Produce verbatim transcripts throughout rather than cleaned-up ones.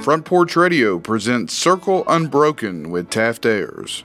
Front Porch Radio presents Circle Unbroken with Taft Ayers.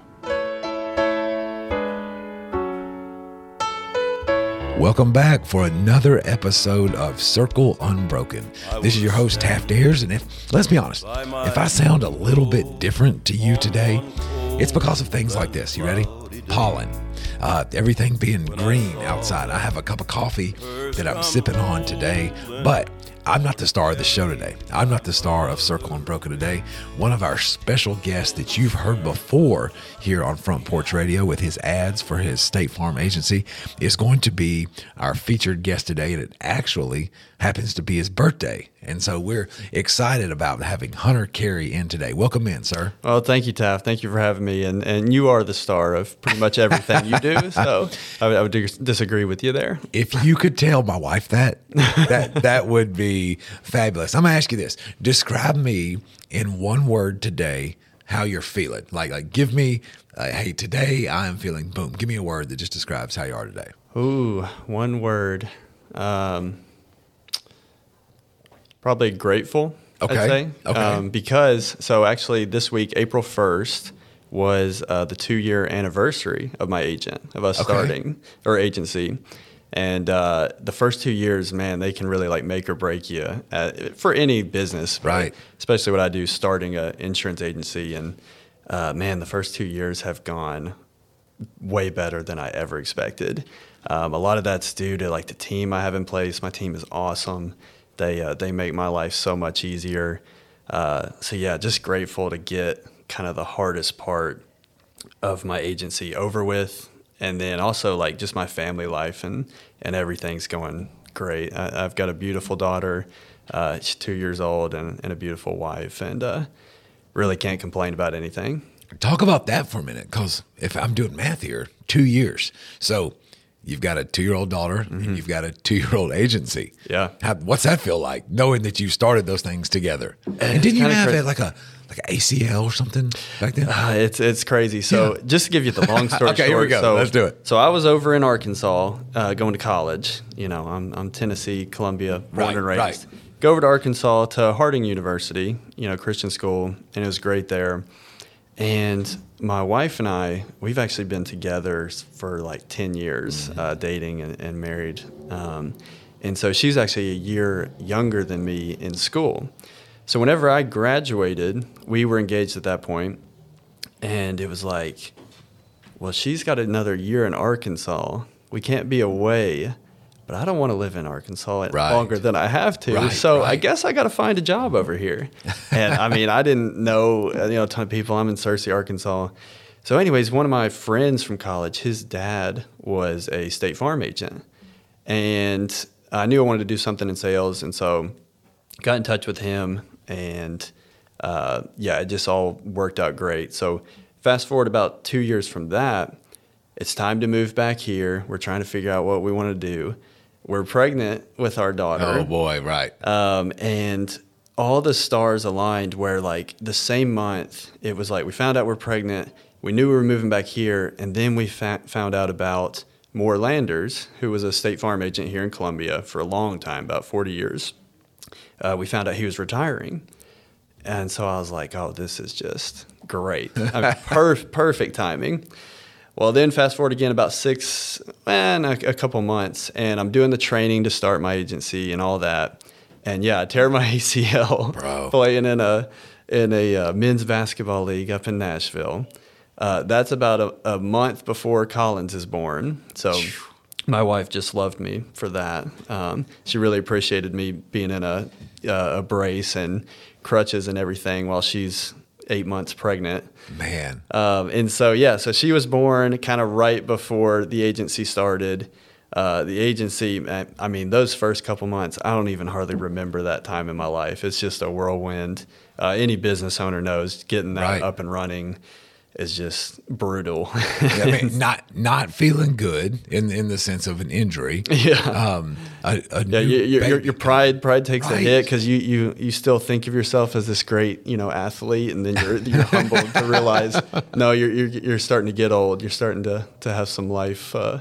Welcome back for another episode of Circle Unbroken. This is your host, Taft Ayers, and if, let's be honest, if I sound a little bit different to you today, it's because of things like this. You ready? Pollen. Uh, everything being green outside. I have a cup of coffee that I'm sipping on today, but I'm not the star of the show today. I'm not the star of Circle Unbroken today. One of our special guests that you've heard before here on Front Porch Radio with his ads for his State Farm agency is going to be our featured guest today, and it actually happens to be his birthday. And so we're excited about having Hunter Carey in today. Welcome in, sir. Well, thank you, Taft. Thank you for having me. And and you are the star of pretty much everything you do. So I would, I would disagree with you there. If you could tell my wife that, that that would be fabulous. I'm going to ask you this. Describe me in one word today how you're feeling. Like, like give me, uh, hey, today I am feeling, boom. Give me a word that just describes how you are today. Ooh, one word. Um, probably grateful, okay. I'd say. Okay. Um, because, so actually this week, April first, was uh, the two-year anniversary of my agent, of us okay. starting, or agency. And uh, the first two years, man, they can really like make or break you at, for any business, right? Especially what I do, starting an insurance agency. And uh, man, the first two years have gone way better than I ever expected. Um, a lot of that's due to like the team I have in place. My team is awesome. They uh, they make my life so much easier. Uh, so yeah, just grateful to get kind of the hardest part of my agency over with. And then also like just my family life and, and everything's going great. I, I've got a beautiful daughter. Uh, she's two years old and, and a beautiful wife, and uh, really can't complain about anything. Talk about that for a minute, because if I'm doing math here, two years. So you've got a two-year-old daughter mm-hmm. and you've got a two-year-old agency. Yeah. How, what's that feel like, knowing that you started those things together? And, and didn't you have cra- like a like an A C L or something back then? Uh, it's it's crazy. So yeah. Just to give you the long story okay, short. here we go. So, Let's do it. So I was over in Arkansas uh, going to college. You know, I'm I'm Tennessee, Columbia, born right, and raised. Right. Go over to Arkansas to Harding University, you know, Christian school, and it was great there. And my wife and I, we've actually been together for like ten years, mm-hmm. uh, dating and, and married. Um, and so she's actually a year younger than me in school. So whenever I graduated, we were engaged at that point, and it was like, well, she's got another year in Arkansas. We can't be away, but I don't want to live in Arkansas right. longer than I have to. Right, so right. I guess I got to find a job over here. And I mean, I didn't know, you know, a ton of people. I'm in Searcy, Arkansas. So anyways, one of my friends from college, his dad was a State Farm agent, and I knew I wanted to do something in sales, and so got in touch with him. And uh, yeah, it just all worked out great. So fast forward about two years from that, it's time to move back here. We're trying to figure out what we want to do. We're pregnant with our daughter. Oh boy, right. Um, and all the stars aligned where like the same month, it was like we found out we're pregnant. We knew we were moving back here. And then we fa- found out about Moore Landers, who was a State Farm agent here in Columbia for a long time, about forty years. Uh, we found out he was retiring. And so I was like, oh, this is just great. I mean, perf- perfect timing. Well, then fast forward again about six, man, a, a couple months, and I'm doing the training to start my agency and all that. And yeah, I tear my A C L Bro. playing in a in a uh, men's basketball league up in Nashville. Uh, that's about a, a month before Collins is born. So my wife just loved me for that. Um, she really appreciated me being in a, uh, a brace and crutches and everything while she's eight months pregnant. Man. Um, and so, yeah, so she was born kind of right before the agency started. Uh, the agency, I mean, those first couple months, I don't even hardly remember that time in my life. It's just a whirlwind. Uh, any business owner knows getting that right. up and running is just brutal. Yeah, I mean, not not feeling good in in the sense of an injury. Yeah. Um. A, a yeah. You, your, your your pride pride takes right. a hit because you, you you still think of yourself as this great you know athlete, and then you're you're humbled to realize no, you're you're you're starting to get old. You're starting to to have some life uh,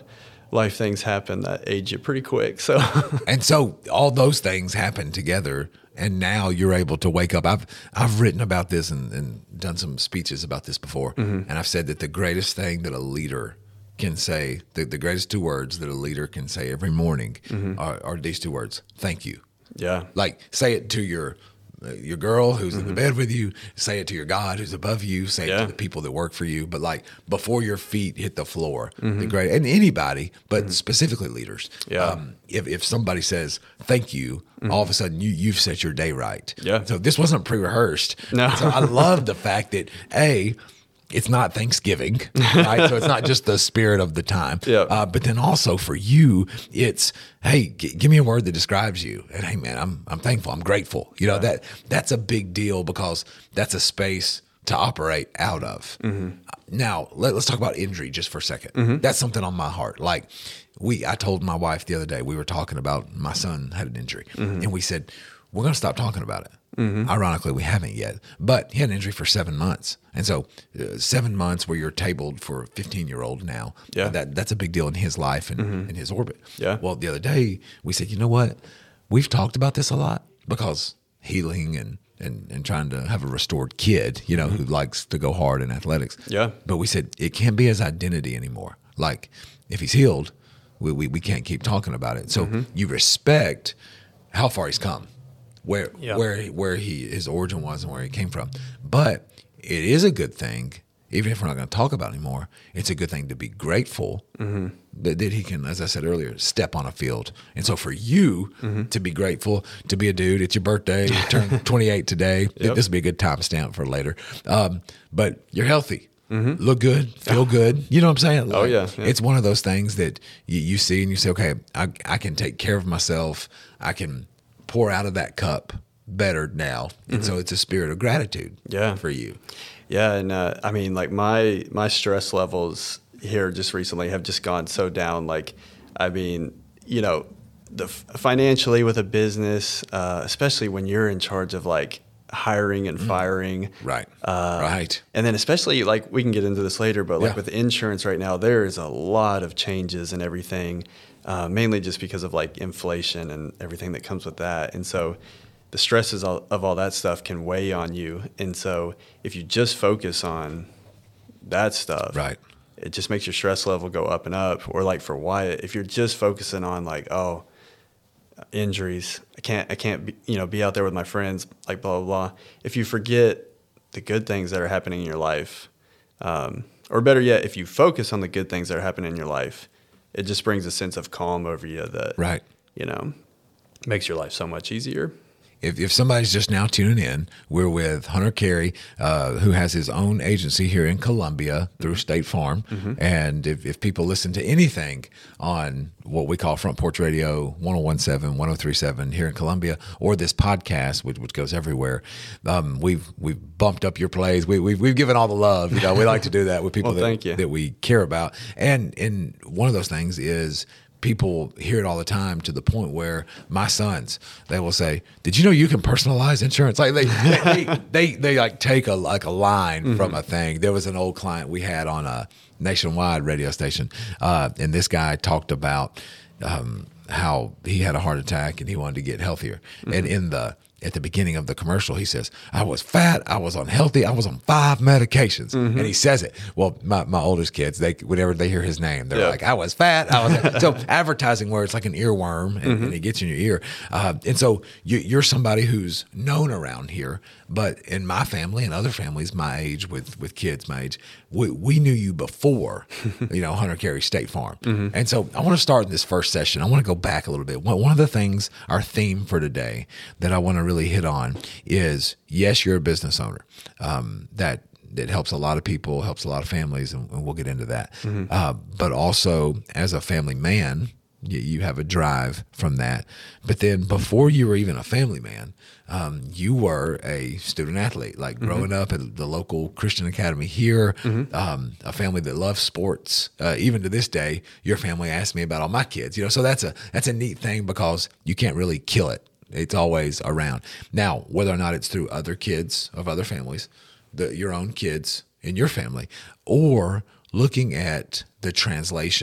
life things happen that age you pretty quick. So, and so all those things happen together, and now you're able to wake up. I've I've written about this and, and done some speeches about this before, mm-hmm. and I've said that the greatest thing that a leader can say, the, the greatest two words that a leader can say every morning mm-hmm. are, are these two words: thank you. Yeah. Like, say it to your your girl who's mm-hmm. in the bed with you, say it to your God who's above you, say yeah. it to the people that work for you. But like before your feet hit the floor, mm-hmm. the great, and anybody, but mm-hmm. specifically leaders. Yeah. Um, if, if somebody says thank you, mm-hmm. all of a sudden you, you've set your day right. Yeah. So this wasn't pre-rehearsed. No. So I love the fact that, A, it's not Thanksgiving, right? So it's not just the spirit of the time. Yeah. Uh, but then also for you, it's, hey, g- give me a word that describes you. And hey, man, I'm I'm thankful. I'm grateful. You know, yeah. that that's a big deal because that's a space to operate out of. Mm-hmm. Now, let, let's talk about injury just for a second. Mm-hmm. That's something on my heart. Like we, I told my wife the other day, we were talking about my son had an injury. Mm-hmm. And we said, we're going to stop talking about it. Mm-hmm. Ironically, we haven't yet, but he had an injury for seven months. And so uh, seven months where you're tabled for a fifteen-year-old now, yeah. that that's a big deal in his life and mm-hmm. in his orbit. Yeah. Well, the other day we said, you know what? We've talked about this a lot because healing and, and, and trying to have a restored kid, you know, mm-hmm. who likes to go hard in athletics. Yeah. But we said it can't be his identity anymore. Like if he's healed, we, we, we can't keep talking about it. So mm-hmm. you respect how far he's come. Where yeah. where where he his origin was and where he came from, but it is a good thing. Even if we're not going to talk about it anymore, it's a good thing to be grateful mm-hmm. that, that he can, as I said earlier, step on a field. And so for you mm-hmm. to be grateful, to be a dude, it's your birthday, you turned twenty-eight today. Yep. This would be a good timestamp for later. Um, but you're healthy. Mm-hmm. Look good, feel good. You know what I'm saying? Like, oh, yeah, yeah. It's one of those things that you, you see and you say, okay, I, I can take care of myself. I can pour out of that cup better now. And mm-hmm. so it's a spirit of gratitude yeah. for you. Yeah. And uh, I mean, like my, my stress levels here just recently have just gone so down. Like, I mean, you know, the financially with a business, uh, especially when you're in charge of like hiring and firing. Right. Uh, right. And then especially like, we can get into this later, but like yeah. with insurance right now, there is a lot of changes and everything. Uh, mainly just because of like inflation and everything that comes with that. And so the stresses of all that stuff can weigh on you. And so if you just focus on that stuff, right, it just makes your stress level go up and up. Or like for Wyatt, if you're just focusing on like, oh, injuries, I can't, I can't be, you know, be out there with my friends, like blah, blah, blah. If you forget the good things that are happening in your life, um, or better yet, if you focus on the good things that are happening in your life, it just brings a sense of calm over you that, right. you know, makes your life so much easier. If if somebody's just now tuning in, we're with Hunter Carey, uh, who has his own agency here in Columbia through State Farm. Mm-hmm. And if, if people listen to anything on what we call Front Porch Radio, one oh one point seven, one oh three point seven here in Columbia, or this podcast, which, which goes everywhere, um, we've we've bumped up your plays. We, we've, we've given all the love. You know, we like to do that with people well, that, that we care about. And, and one of those things is people hear it all the time to the point where my sons, they will say, did you know you can personalize insurance? Like they, they, they, they, they like take a, like a line mm-hmm. from a thing. There was an old client we had on a nationwide radio station. Uh, and this guy talked about, um, how he had a heart attack and he wanted to get healthier. Mm-hmm. And in the, at the beginning of the commercial, he says, I was fat, I was unhealthy, I was on five medications. Mm-hmm. And he says it. Well, my, my oldest kids, they whenever they hear his name, they're yeah. like, I was fat. I was So advertising where it's like an earworm and, mm-hmm. and it gets in your ear. Uh, and so you, you're somebody who's known around here. But in my family and other families my age with, with kids my age, we, we knew you before, you know, Hunter Carey State Farm. Mm-hmm. And so I want to start in this first session. I want to go back a little bit. One of the things, our theme for today that I want to really hit on is, yes, you're a business owner. Um, that that helps a lot of people, helps a lot of families, and, and we'll get into that. Mm-hmm. Uh, but also as a family man, you, you have a drive from that. But then before you were even a family man, um, you were a student athlete, like mm-hmm. growing up at the local Christian academy here, mm-hmm. um, a family that loves sports. Uh, even to this day, your family asks me about all my kids, you know, so that's a, that's a neat thing because you can't really kill it. It's always around. Now, whether or not it's through other kids of other families, the, your own kids in your family, or looking at the translation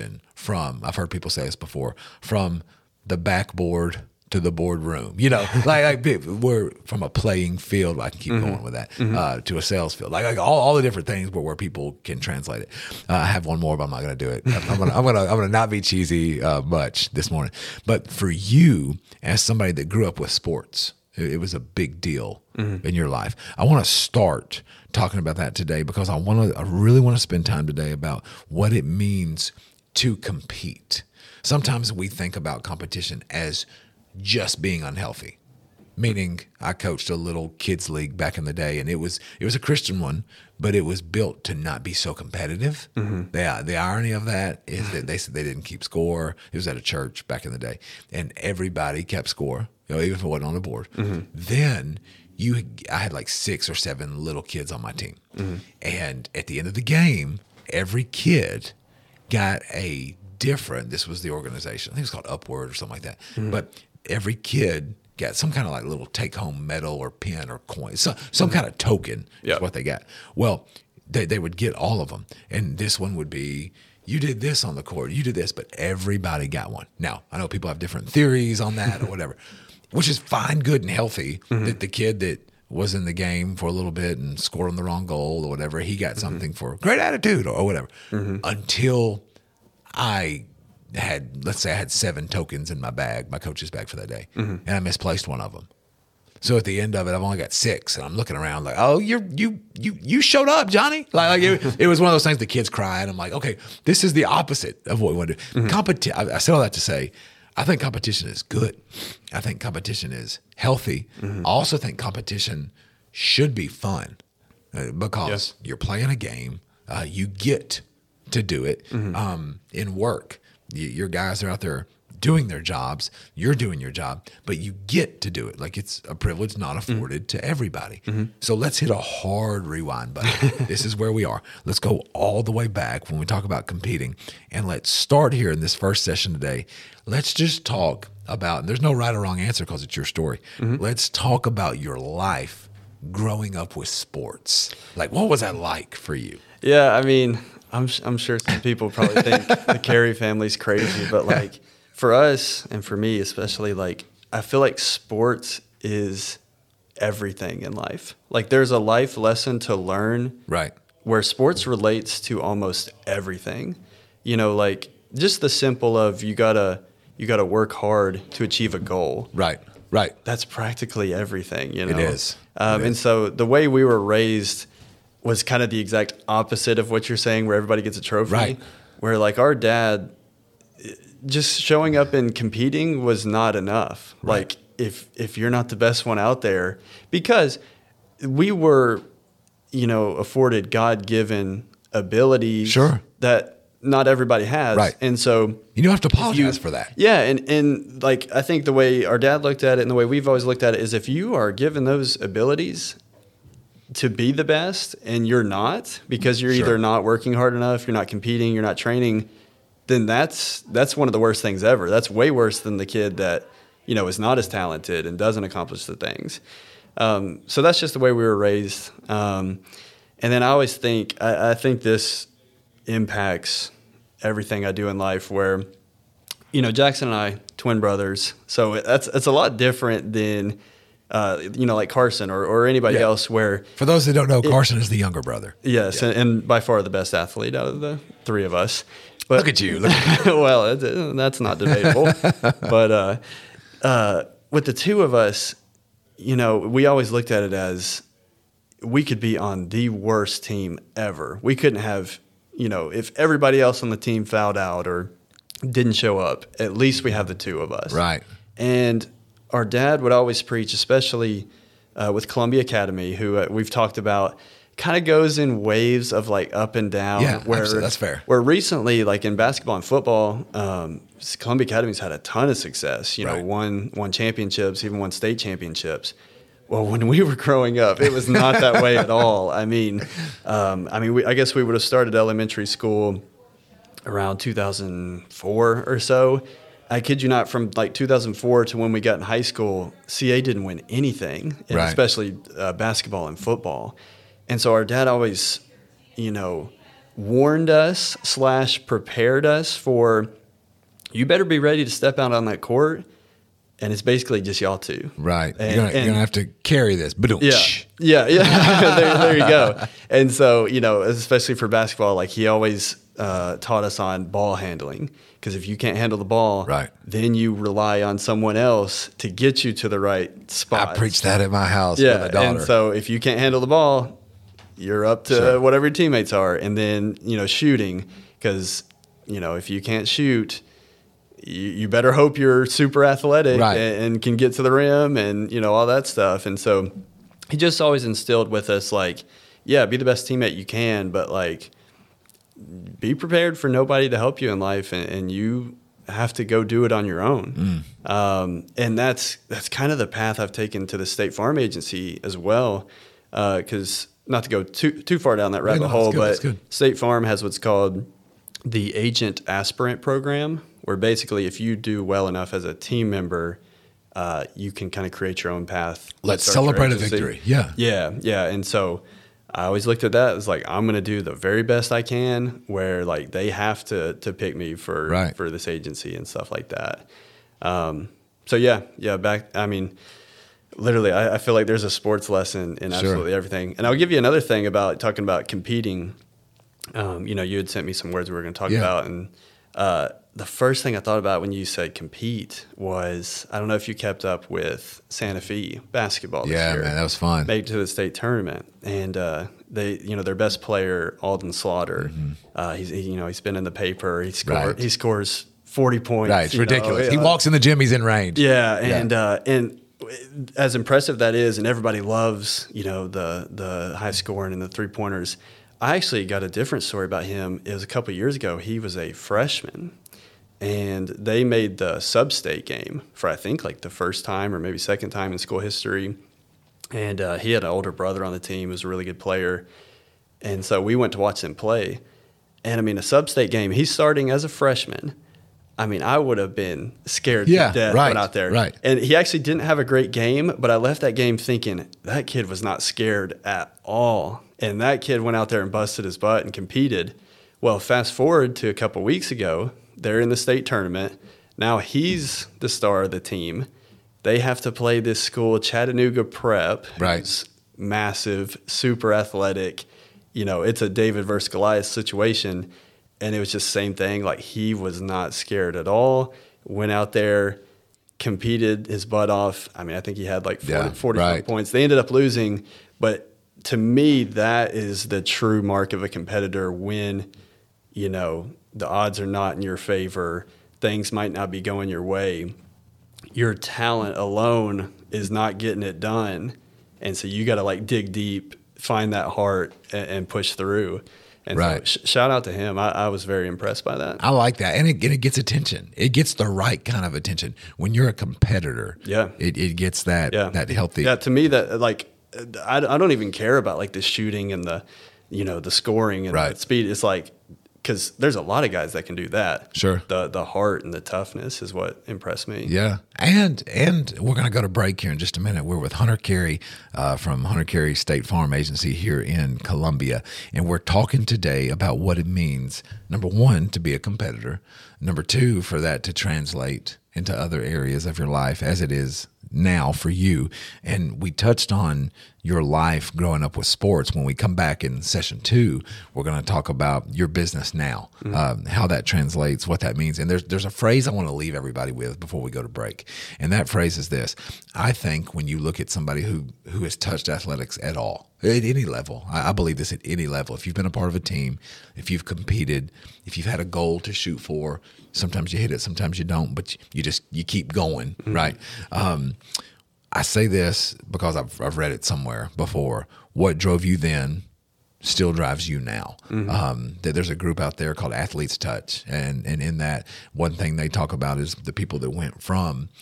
from, I've heard people say this before, from the backboard to the boardroom, you know, like, like we're from a playing field. I can keep mm-hmm. going with that mm-hmm. uh, to a sales field, like, like all, all the different things where, where people can translate it. Uh, I have one more, but I'm not going to do it. I'm going to, I'm going to, I'm going to not be cheesy uh, much this morning. But for you, as somebody that grew up with sports, it, it was a big deal mm-hmm. in your life. I want to start talking about that today because I want to, I really want to spend time today about what it means to compete. Sometimes we think about competition as just being unhealthy, meaning I coached a little kids league back in the day, and it was it was a Christian one, but it was built to not be so competitive. Mm-hmm. The, the irony of that is that they said they didn't keep score. It was at a church back in the day, and everybody kept score, you know, even if it wasn't on the board. Mm-hmm. Then you, I had like six or seven little kids on my team, mm-hmm. and at the end of the game, every kid got a different. This was the organization. I think it's called Upward or something like that, mm-hmm. but every kid got some kind of like little take-home medal or pen or coin, some, some mm-hmm. kind of token yep. is what they got. Well, they, they would get all of them. And this one would be, you did this on the court, you did this, but everybody got one. Now, I know people have different theories on that or whatever, which is fine, good, and healthy mm-hmm. that the kid that was in the game for a little bit and scored on the wrong goal or whatever, he got something mm-hmm. for great attitude or, or whatever. Mm-hmm. Until I had, let's say I had seven tokens in my bag, my coach's bag for that day, mm-hmm. and I misplaced one of them. So at the end of it, I've only got six, and I'm looking around like, oh, you're, you you you showed up, Johnny. Like, like it, it was one of those things the kids cry, and I'm like, okay, this is the opposite of what we want to do. Mm-hmm. Competi- I, I said all that to say, I think competition is good. I think competition is healthy. Mm-hmm. I also think competition should be fun uh, because yes. you're playing a game. Uh, you get to do it mm-hmm. um, in work. Your guys are out there doing their jobs. You're doing your job, but you get to do it. Like it's a privilege not afforded mm-hmm. to everybody. Mm-hmm. So let's hit a hard rewind button. This is where we are. Let's go all the way back when we talk about competing. And let's start here in this first session today. Let's just talk about, and there's no right or wrong answer because it's your story. Mm-hmm. Let's talk about your life growing up with sports. Like, what was that like for you? Yeah, I mean, I'm I'm sure some people probably think the Carey family's crazy, but like for us and for me especially, like I feel like sports is everything in life. Like there's a life lesson to learn, right? Where sports relates to almost everything. You know, like just the simple of you gotta you gotta work hard to achieve a goal. Right, right. That's practically everything. You know, it is. Um, it is. And so the way we were raised was kind of the exact opposite of what you're saying, where everybody gets a trophy. Right. Where like our dad, just showing up and competing was not enough. Right. Like if if you're not the best one out there, because we were, you know, afforded God-given abilities sure. that not everybody has. Right. And so you don't have to apologize you, for that. Yeah. And, and like, I think the way our dad looked at it and the way we've always looked at it is if you are given those abilities to be the best and you're not, because you're sure. either not working hard enough, you're not competing, you're not training, then that's that's one of the worst things ever. That's way worse than the kid that, you know, is not as talented and doesn't accomplish the things. Um, so that's just the way we were raised. Um, and then I always think, I, I think this impacts everything I do in life where, you know, Jackson and I, twin brothers, so that's it's a lot different than Uh, you know, like Carson or, or anybody yeah. else where... For those that don't know, Carson it, is the younger brother. Yes, yeah. and, and by far the best athlete out of the three of us. But, look at you. Look at you. Well, it, it, that's not debatable. But uh, uh, with the two of us, you know, we always looked at it as we could be on the worst team ever. We couldn't have, you know, if everybody else on the team fouled out or didn't show up, at least we have the two of us. Right. And our dad would always preach, especially uh, with Columbia Academy, who uh, we've talked about, kind of goes in waves of like up and down. Yeah, where, absolutely. That's fair. Where recently, like in basketball and football, um, Columbia Academy's had a ton of success. You know, right. won won championships, even won state championships. Well, when we were growing up, it was not that way at all. I mean, um, I mean, we, I guess we would have started elementary school around two thousand four or so. I kid you not, from like two thousand four to when we got in high school, C A didn't win anything, and right. especially uh, basketball and football. And so our dad always, you know, warned us slash prepared us for, you better be ready to step out on that court. And it's basically just y'all two. Right. And, you're going to have to carry this. Yeah. Yeah. Yeah. there, there you go. And so, you know, especially for basketball, like he always uh, taught us on ball handling. Because if you can't handle the ball, right. then you rely on someone else to get you to the right spot. I preach that at my house yeah, with my daughter. And so if you can't handle the ball, you're up to sure. whatever your teammates are. And then, you know, shooting. Because, you know, if you can't shoot, you, you better hope you're super athletic right. and, and can get to the rim and, you know, all that stuff. And so he just always instilled with us, like, yeah, be the best teammate you can, but, like, be prepared for nobody to help you in life, and, and you have to go do it on your own. Mm. Um, and that's that's kind of the path I've taken to the State Farm Agency as well, because uh, not to go too too far down that rabbit yeah, no, hole, good, but State Farm has what's called the Agent Aspirant Program, where basically if you do well enough as a team member, uh, you can kind of create your own path. Let's celebrate a victory. Yeah. Yeah, yeah. And so I always looked at that as like, I'm going to do the very best I can, where like they have to to pick me for right. for this agency and stuff like that. Um, so yeah, yeah. Back, I mean, literally, I, I feel like there's a sports lesson in absolutely sure. everything. And I'll give you another thing about talking about competing. Um, you know, you had sent me some words we were going to talk yeah. about, and uh, the first thing I thought about when you said compete was, I don't know if you kept up with Santa Fe basketball this yeah, year. Yeah, man, that was fun. Made it to the state tournament, and uh, they, you know, their best player, Alden Slaughter, mm-hmm. uh, he's, he, you know, he's been in the paper. He score, right. he scores forty points. Right, it's ridiculous. Know. He walks in the gym, he's in range. Yeah, and yeah. Uh, and as impressive that is, and everybody loves, you know, the the high scoring and the three pointers. I actually got a different story about him. It was a couple of years ago. He was a freshman, and they made the sub-state game for, I think, like the first time or maybe second time in school history. And uh, he had an older brother on the team who was a really good player. And so we went to watch him play. And, I mean, a sub-state game, he's starting as a freshman. I mean, I would have been scared yeah, to death right, went out there. Right. And he actually didn't have a great game, but I left that game thinking that kid was not scared at all. And that kid went out there and busted his butt and competed. Well, fast forward to a couple of weeks ago, they're in the state tournament. Now he's the star of the team. They have to play this school, Chattanooga Prep. Right. Who's massive, super athletic. You know, it's a David versus Goliath situation. And it was just the same thing. Like, he was not scared at all. Went out there, competed his butt off. I mean, I think he had like forty, yeah, forty right. points. They ended up losing. But to me, that is the true mark of a competitor when, you know, the odds are not in your favor. Things might not be going your way. Your talent alone is not getting it done. And so you got to, like, dig deep, find that heart, and, and push through. And right. so sh- shout out to him. I, I was very impressed by that. I like that. And it, and it gets attention. It gets the right kind of attention. When you're a competitor, yeah. it, it gets that, yeah. that healthy. Yeah, to me, that, like, I, I don't even care about, like, the shooting and the, you know, the scoring and right. the speed. It's like, because there's a lot of guys that can do that. Sure. The the heart and the toughness is what impressed me. Yeah. And and we're going to go to break here in just a minute. We're with Hunter Carey uh, from Hunter Carey State Farm Agency here in Columbia. And we're talking today about what it means, number one, to be a competitor. Number two, for that to translate into other areas of your life as it is now for you. And we touched on your life growing up with sports. When we come back in session two, we're going to talk about your business now, mm-hmm. um, how that translates, what that means. And there's there's a phrase I want to leave everybody with before we go to break. And that phrase is this. I think when you look at somebody who, who has touched athletics at all, at any level, I, I believe this at any level, if you've been a part of a team, if you've competed, if you've had a goal to shoot for, sometimes you hit it, sometimes you don't, but you just, you keep going, mm-hmm. right? Um, I say this because I've, I've read it somewhere before. What drove you then still drives you now. Mm-hmm. Um, there's a group out there called Athletes Touch. And, and in that, one thing they talk about is the people that went from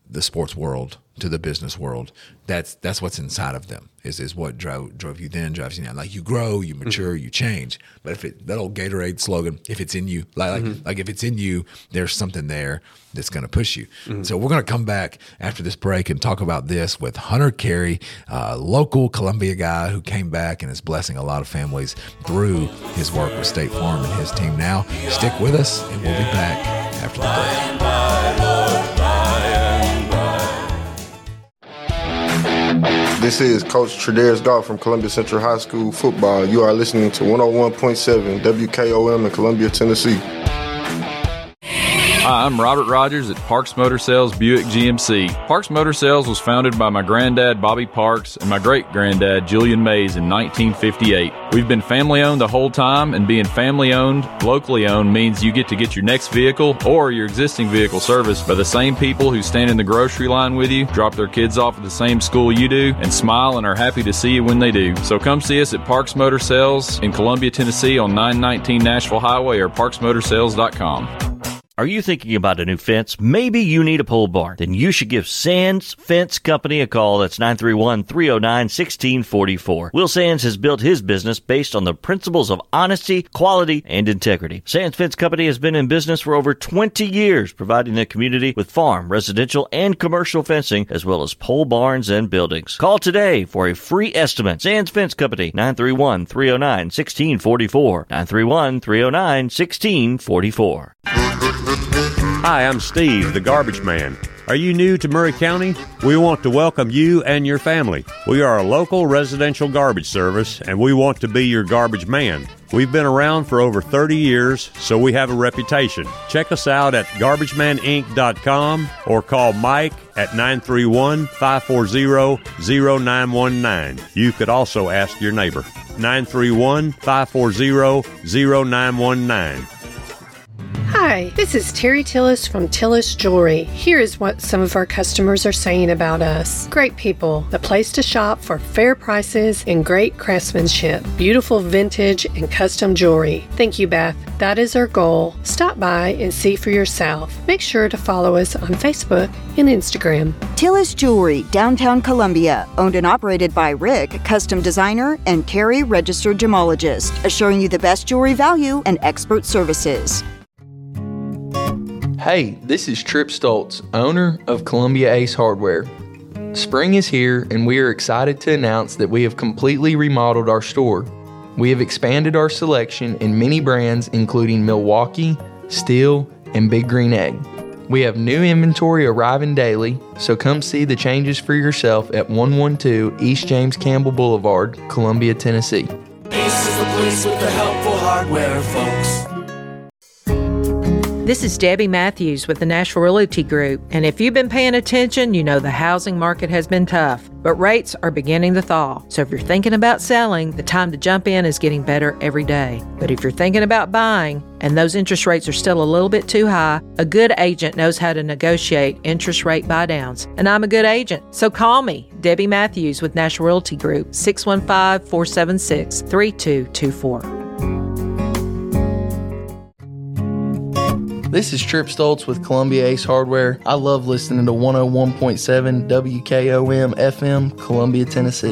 the sports world to the business world. That's that's what's inside of them. Is is what drove drove you then, drives you now. Like you grow, you mature, mm-hmm. you change. But if it that old Gatorade slogan, if it's in you, like mm-hmm. like, like if it's in you, there's something there that's going to push you. Mm-hmm. So we're going to come back after this break and talk about this with Hunter Carey, uh, local Columbia guy who came back and is blessing a lot of families through his work with State Farm and his team now. Stick with us, and we'll be back after the break. This is Coach Tredaris Goff from Columbia Central High School football. You are listening to one oh one point seven W K O M in Columbia, Tennessee. Hi, I'm Robert Rogers at Parks Motor Sales Buick G M C. Parks Motor Sales was founded by my granddad, Bobby Parks, and my great-granddad, Julian Mays, in nineteen fifty-eight. We've been family-owned the whole time, and being family-owned, locally-owned means you get to get your next vehicle or your existing vehicle serviced by the same people who stand in the grocery line with you, drop their kids off at the same school you do, and smile and are happy to see you when they do. So come see us at Parks Motor Sales in Columbia, Tennessee on nine nineteen Nashville Highway or parks motor sales dot com. Are you thinking about a new fence? Maybe you need a pole barn. Then you should give Sands Fence Company a call. That's nine three one, three oh nine, one six four four. Will Sands has built his business based on the principles of honesty, quality, and integrity. Sands Fence Company has been in business for over twenty years, providing the community with farm, residential, and commercial fencing, as well as pole barns and buildings. Call today for a free estimate. Sands Fence Company, nine three one, three oh nine, one six four four. nine three one, three oh nine, one six four four. Hi, I'm Steve, the Garbage Man. Are you new to Maury County? We want to welcome you and your family. We are a local residential garbage service, and we want to be your garbage man. We've been around for over thirty years, so we have a reputation. Check us out at garbage man inc dot com or call Mike at nine three one, five four zero, zero nine one nine. You could also ask your neighbor. nine three one, five four zero, zero nine one nine. Hi, this is Terry Tillis from Tillis Jewelry. Here is what some of our customers are saying about us. Great people, the place to shop for fair prices and great craftsmanship, beautiful vintage and custom jewelry. Thank you, Beth. That is our goal. Stop by and see for yourself. Make sure to follow us on Facebook and Instagram. Tillis Jewelry, downtown Columbia, owned and operated by Rick, custom designer, and Carrie, registered gemologist, assuring you the best jewelry value and expert services. Hey, this is Trip Stoltz, owner of Columbia Ace Hardware. Spring is here, and we are excited to announce that we have completely remodeled our store. We have expanded our selection in many brands, including Milwaukee, Steel, and Big Green Egg. We have new inventory arriving daily, so come see the changes for yourself at one twelve East James Campbell Boulevard, Columbia, Tennessee. Ace is the place with the helpful hardware, folks. This is Debbie Matthews with the Nashville Realty Group, and if you've been paying attention, you know the housing market has been tough, but rates are beginning to thaw. So if you're thinking about selling, the time to jump in is getting better every day. But if you're thinking about buying, and those interest rates are still a little bit too high, a good agent knows how to negotiate interest rate buy-downs, and I'm a good agent. So call me, Debbie Matthews with Nashville Realty Group, six one five, four seven six, three two two four. This is Trip Stoltz with Columbia Ace Hardware. I love listening to one oh one point seven W K O M F M, Columbia, Tennessee.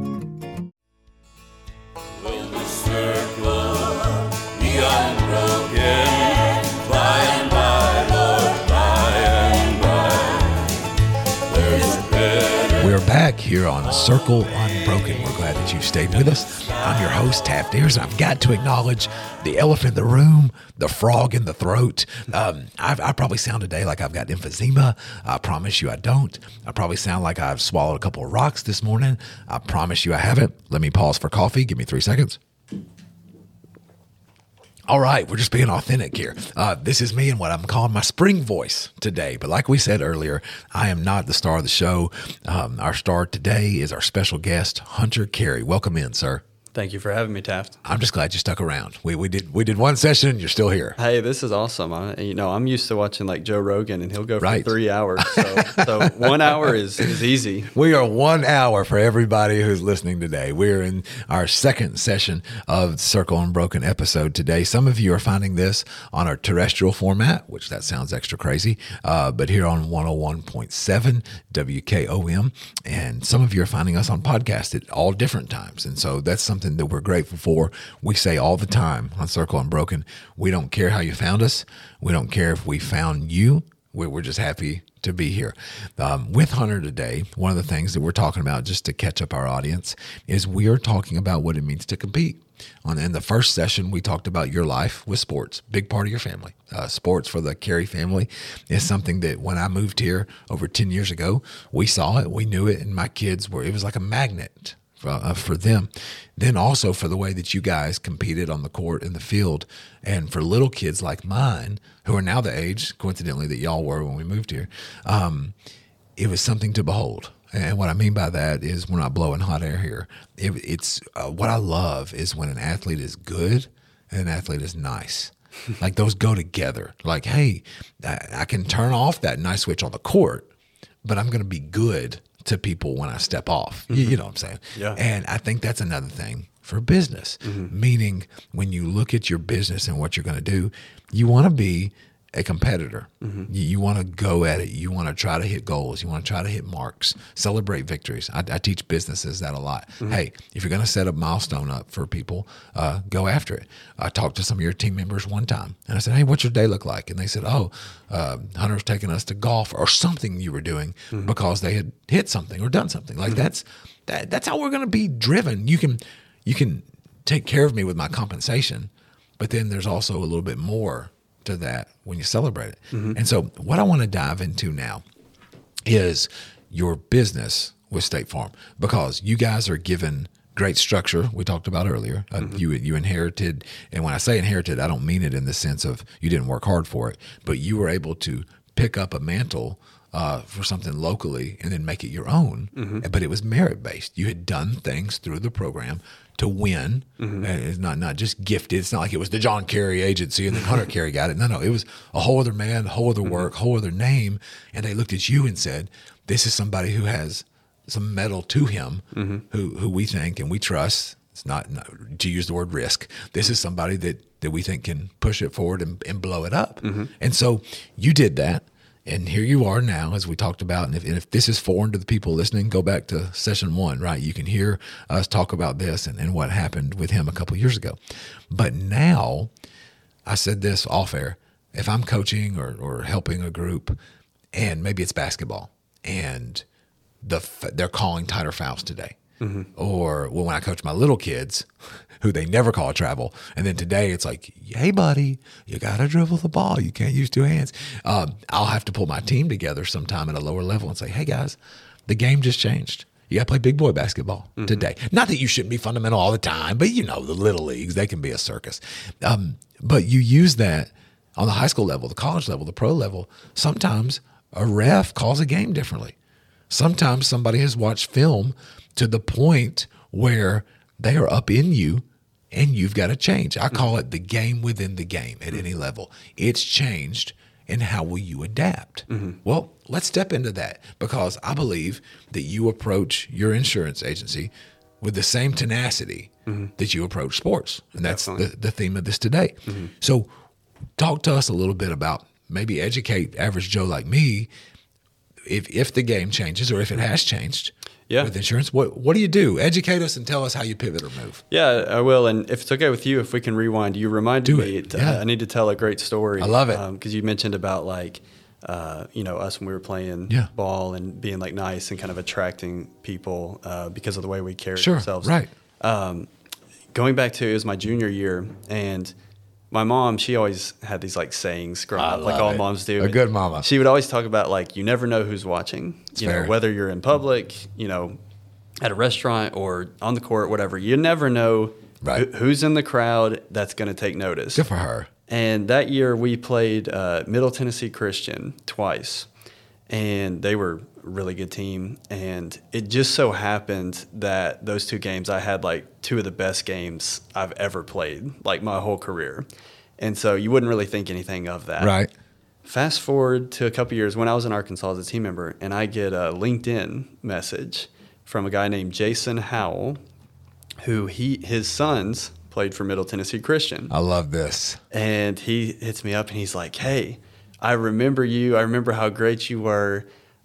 We're back here on Circle Unbroken. We're glad that you've stayed with us. I'm your host, Taft Ayers, and I've got to acknowledge the elephant in the room, the frog in the throat. Um, I've, I probably sound today like I've got emphysema. I promise you I don't. I probably sound like I've swallowed a couple of rocks this morning. I promise you I haven't. Let me pause for coffee. Give me three seconds. All right, we're just being authentic here. Uh, this is me and what I'm calling my spring voice today. But like we said earlier, I am not the star of the show. Um, our star today is our special guest, Hunter Carey. Welcome in, sir. Thank you for having me, Taft. I'm just glad you stuck around. We we did we did one session and you're still here. Hey, this is awesome. I, you know, I'm used to watching like Joe Rogan, and he'll go for right. three hours. So, so one hour is, is easy. We are one hour for everybody who's listening today. We're in our second session of Circle Unbroken episode today. Some of you are finding this on our terrestrial format, which that sounds extra crazy, uh, but here on one oh one point seven W K O M, and some of you are finding us on podcast at all different times. And so that's something that we're grateful for. We say all the time on Circle Unbroken, we don't care how you found us. We don't care if we found you. We're, we're just happy to be here. Um, with Hunter today, one of the things that we're talking about, just to catch up our audience, is we are talking about what it means to compete. On in the first session, we talked about your life with sports, big part of your family. Uh, sports for the Carey family is something that when I moved here over ten years ago, we saw it, we knew it, and my kids were, it was like a magnet for, uh, for them. Then also for the way that you guys competed on the court in the field, and for little kids like mine, who are now the age, coincidentally, that y'all were when we moved here, um, it was something to behold. And what I mean by that is we're not blowing hot air here. It, it's uh, what I love is when an athlete is good and an athlete is nice. Like those go together. Like, hey, I, I can turn off that nice switch on the court, but I'm going to be good to people when I step off. Mm-hmm. You, you know what I'm saying? Yeah. And I think that's another thing for business, mm-hmm. meaning when you look at your business and what you're going to do, you want to be a competitor. Mm-hmm. You, you want to go at it. You want to try to hit goals. You want to try to hit marks, celebrate victories. I, I teach businesses that a lot. Mm-hmm. Hey, if you're going to set a milestone up for people, uh, go after it. I talked to some of your team members one time and I said, hey, what's your day look like? And they said, oh, uh, Hunter's taking us to golf or something you were doing mm-hmm. because they had hit something or done something. Like mm-hmm. that's, that, that's how we're going to be driven. You can, you can take care of me with my compensation, but then there's also a little bit more to that when you celebrate it. Mm-hmm. And so what I want to dive into now is your business with State Farm, because you guys are given great structure we talked about earlier. Uh, mm-hmm. You you inherited, and when I say inherited, I don't mean it in the sense of you didn't work hard for it, but you were able to pick up a mantle uh, for something locally and then make it your own. Mm-hmm. But it was merit-based. You had done things through the program to win. Mm-hmm. And it's not not just gifted. It's not like it was the John Carey agency and then Hunter Carey got it. No, no, it was a whole other man, a whole other work, mm-hmm. whole other name. And they looked at you and said, this is somebody who has some metal to him, mm-hmm. who who we think and we trust. It's not, not to use the word risk. This is somebody that, that we think can push it forward and, and blow it up. Mm-hmm. And so you did that. And here you are now, as we talked about. And if, and if this is foreign to the people listening, go back to session one, right? You can hear us talk about this and, and what happened with him a couple of years ago. But now, I said this off air, if I'm coaching or, or helping a group, and maybe it's basketball, and the they're calling tighter fouls today. Mm-hmm. Or well, when I coach my little kids, who they never call travel, and then today it's like, hey, buddy, you got to dribble the ball. You can't use two hands. Um, I'll have to pull my team together sometime at a lower level and say, hey, guys, the game just changed. You got to play big boy basketball mm-hmm. today. Not that you shouldn't be fundamental all the time, but you know, the little leagues, they can be a circus. Um, but you use that on the high school level, the college level, the pro level. Sometimes a ref calls a game differently. Sometimes somebody has watched film to the point where they are up in you and you've got to change. I call it the game within the game at any level. It's changed, and how will you adapt? Mm-hmm. Well, let's step into that, because I believe that you approach your insurance agency with the same tenacity mm-hmm. that you approach sports. And that's the, the theme of this today. Mm-hmm. So talk to us a little bit about, maybe educate average Joe like me, if if the game changes or if it has changed. Yeah. With insurance, what what do you do? Educate us and tell us how you pivot or move. Yeah, I will. And if it's okay with you, if we can rewind, you reminded do me. It. Uh, Yeah. I need to tell a great story. I love it because um, you mentioned about like, uh, you know, us when we were playing yeah. ball and being like nice and kind of attracting people uh, because of the way we carried sure, ourselves. Right. Um, going back to it was my junior year, and my mom, she always had these like sayings growing I up, like love all it. moms do. A good mama. She would always talk about like, you never know who's watching. It's you fair. know, whether you're in public, you know, at a restaurant or on the court, whatever. You never know right. wh- who's in the crowd that's going to take notice. Good for her. And that year we played uh, Middle Tennessee Christian twice. And they were really good team. And it just so happened that those two games, I had like two of the best games I've ever played, like my whole career. And so you wouldn't really think anything of that. Right. Fast forward to a couple years when I was in Arkansas as a team member, and I get a LinkedIn message from a guy named Jason Howell, who he his sons played for Middle Tennessee Christian. I love this. And he hits me up and he's like, hey, I remember you. I remember how great you were.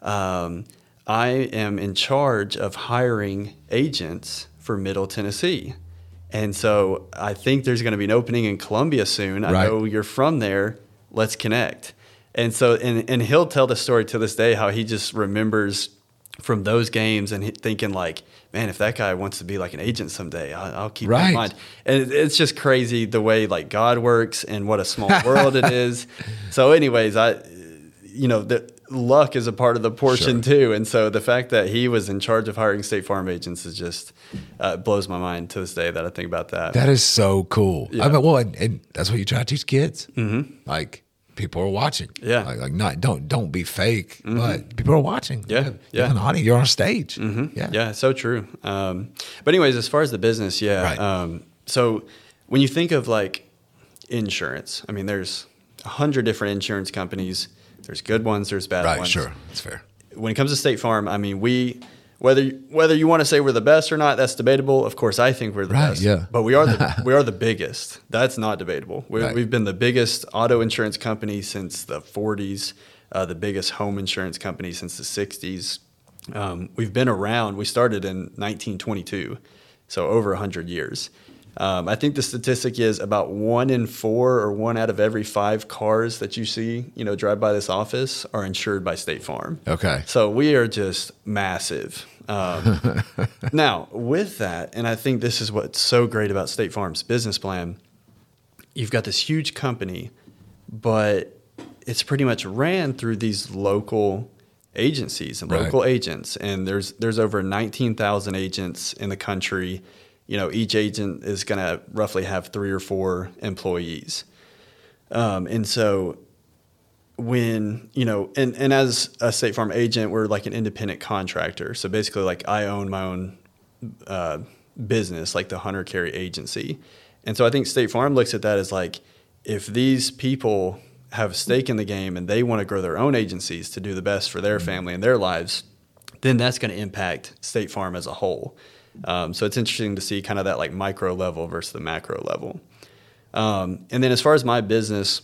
Um, I am in charge of hiring agents for Middle Tennessee. And so I think there's going to be an opening in Columbia soon. I Right. know you're from there. Let's connect. And so, and, and he'll tell the story to this day, how he just remembers from those games and he, thinking like, man, if that guy wants to be like an agent someday, I'll, I'll keep that Right. in mind. And it, it's just crazy the way like God works and what a small world it is. So anyways, I, you know, the luck is a part of the portion Sure. too. And so the fact that he was in charge of hiring State Farm agents is just, uh, blows my mind to this day that I think about that. That is so cool. Yeah. I mean, well, and, and that's what you try to teach kids. Mm-hmm. Like, people are watching. Yeah. Like, like not don't don't be fake, Mhm. but people are watching. Yeah, You yeah. have an audience. You're on stage. Mm-hmm. Yeah. Yeah, so true. Um, but anyways, as far as the business, yeah. Right. Um, so when you think of like insurance, I mean, there's a hundred different insurance companies. There's good ones, there's bad Right, ones. sure. That's fair. When it comes to State Farm, I mean, we whether whether you want to say we're the best or not, that's debatable. Of course, I think we're the Right, best. yeah. But we are the we are the biggest. That's not debatable. We, Right. We've been the biggest auto insurance company since the forties. Uh, the biggest home insurance company since the sixties. Um, we've been around. We started in nineteen twenty-two, so over one hundred years. Um, I think the statistic is about one in four or one out of every five cars that you see, you know, drive by this office are insured by State Farm. Okay. So we are just massive. Um, now, with that, and I think this is what's so great about State Farm's business plan, you've got this huge company, but it's pretty much ran through these local agencies and Right. local agents. And there's there's over nineteen thousand agents in the country. You know, each agent is going to roughly have three or four employees. Um, and so when, you know, and, and as a State Farm agent, we're like an independent contractor. So basically, like I own my own uh, business, like the Hunter Carry Agency. And so I think State Farm looks at that as like, if these people have a stake in the game and they want to grow their own agencies to do the best for their family and their lives, then that's going to impact State Farm as a whole. Um, so it's interesting to see kind of that like micro level versus the macro level. Um, and then as far as my business,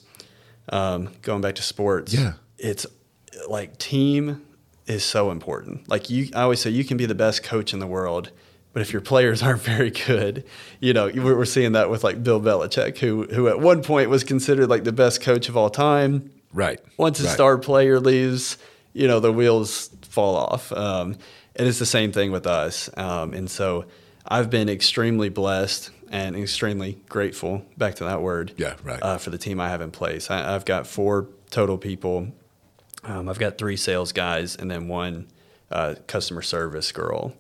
um, going back to sports, Yeah. it's like team is so important. Like you, I always say you can be the best coach in the world, but if your players aren't very good, you know, we're we're seeing that with like Bill Belichick, who who at one point was considered like the best coach of all time. Right. Once a Right. star player leaves, you know, the wheels fall off. Um, and it's the same thing with us. Um, and so I've been extremely blessed and extremely grateful, back to that word, Yeah, right. uh, for the team I have in place. I, I've got four total people. Um, I've got three sales guys and then one uh, customer service girl.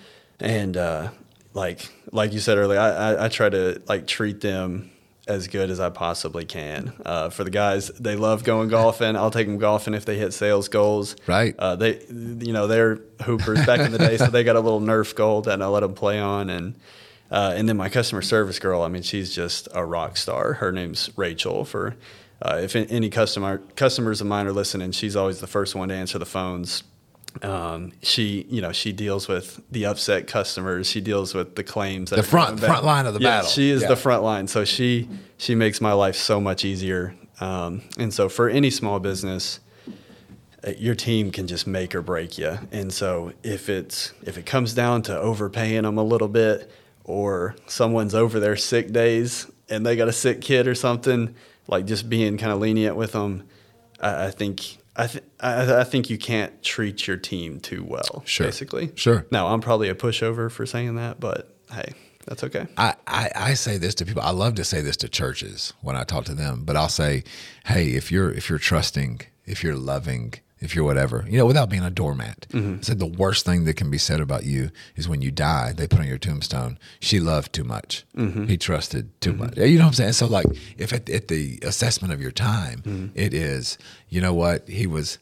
And uh, like like you said earlier, I, I, I try to like treat them as good as I possibly can. Uh, for the guys, they love going golfing. I'll take them golfing if they hit sales goals. Right. Uh, they, you know, they're hoopers back in the day, so they got a little Nerf goal that I let them play on. And uh, and then my customer service girl, I mean, she's just a rock star. Her name's Rachel. For uh, if any customer customers of mine are listening, she's always the first one to answer the phones. Um, she, you know, she deals with the upset customers. She deals with the claims. That The are front- coming back. front line of the Yeah, battle. She is Yeah. the front line. So she, she makes my life so much easier. Um, and so for any small business, uh, your team can just make or break you. And so if it's, if it comes down to overpaying them a little bit, or someone's over their sick days and they got a sick kid or something, like just being kind of lenient with them, I, I think, I, th- I, I think you can't treat your team too well, Sure. basically. Sure. Now, I'm probably a pushover for saying that, but hey, that's okay. I, I, I say this to people. I love to say this to churches when I talk to them, but I'll say, hey, if you're if you're trusting, if you're loving, if you're whatever, you know, without being a doormat. Mhm. I said the worst thing that can be said about you is when you die, they put on your tombstone, she loved too much. Mhm. He trusted too Mhm. much. You know what I'm saying? So like if at, at the assessment of your time, Mhm. it is, you know what, he was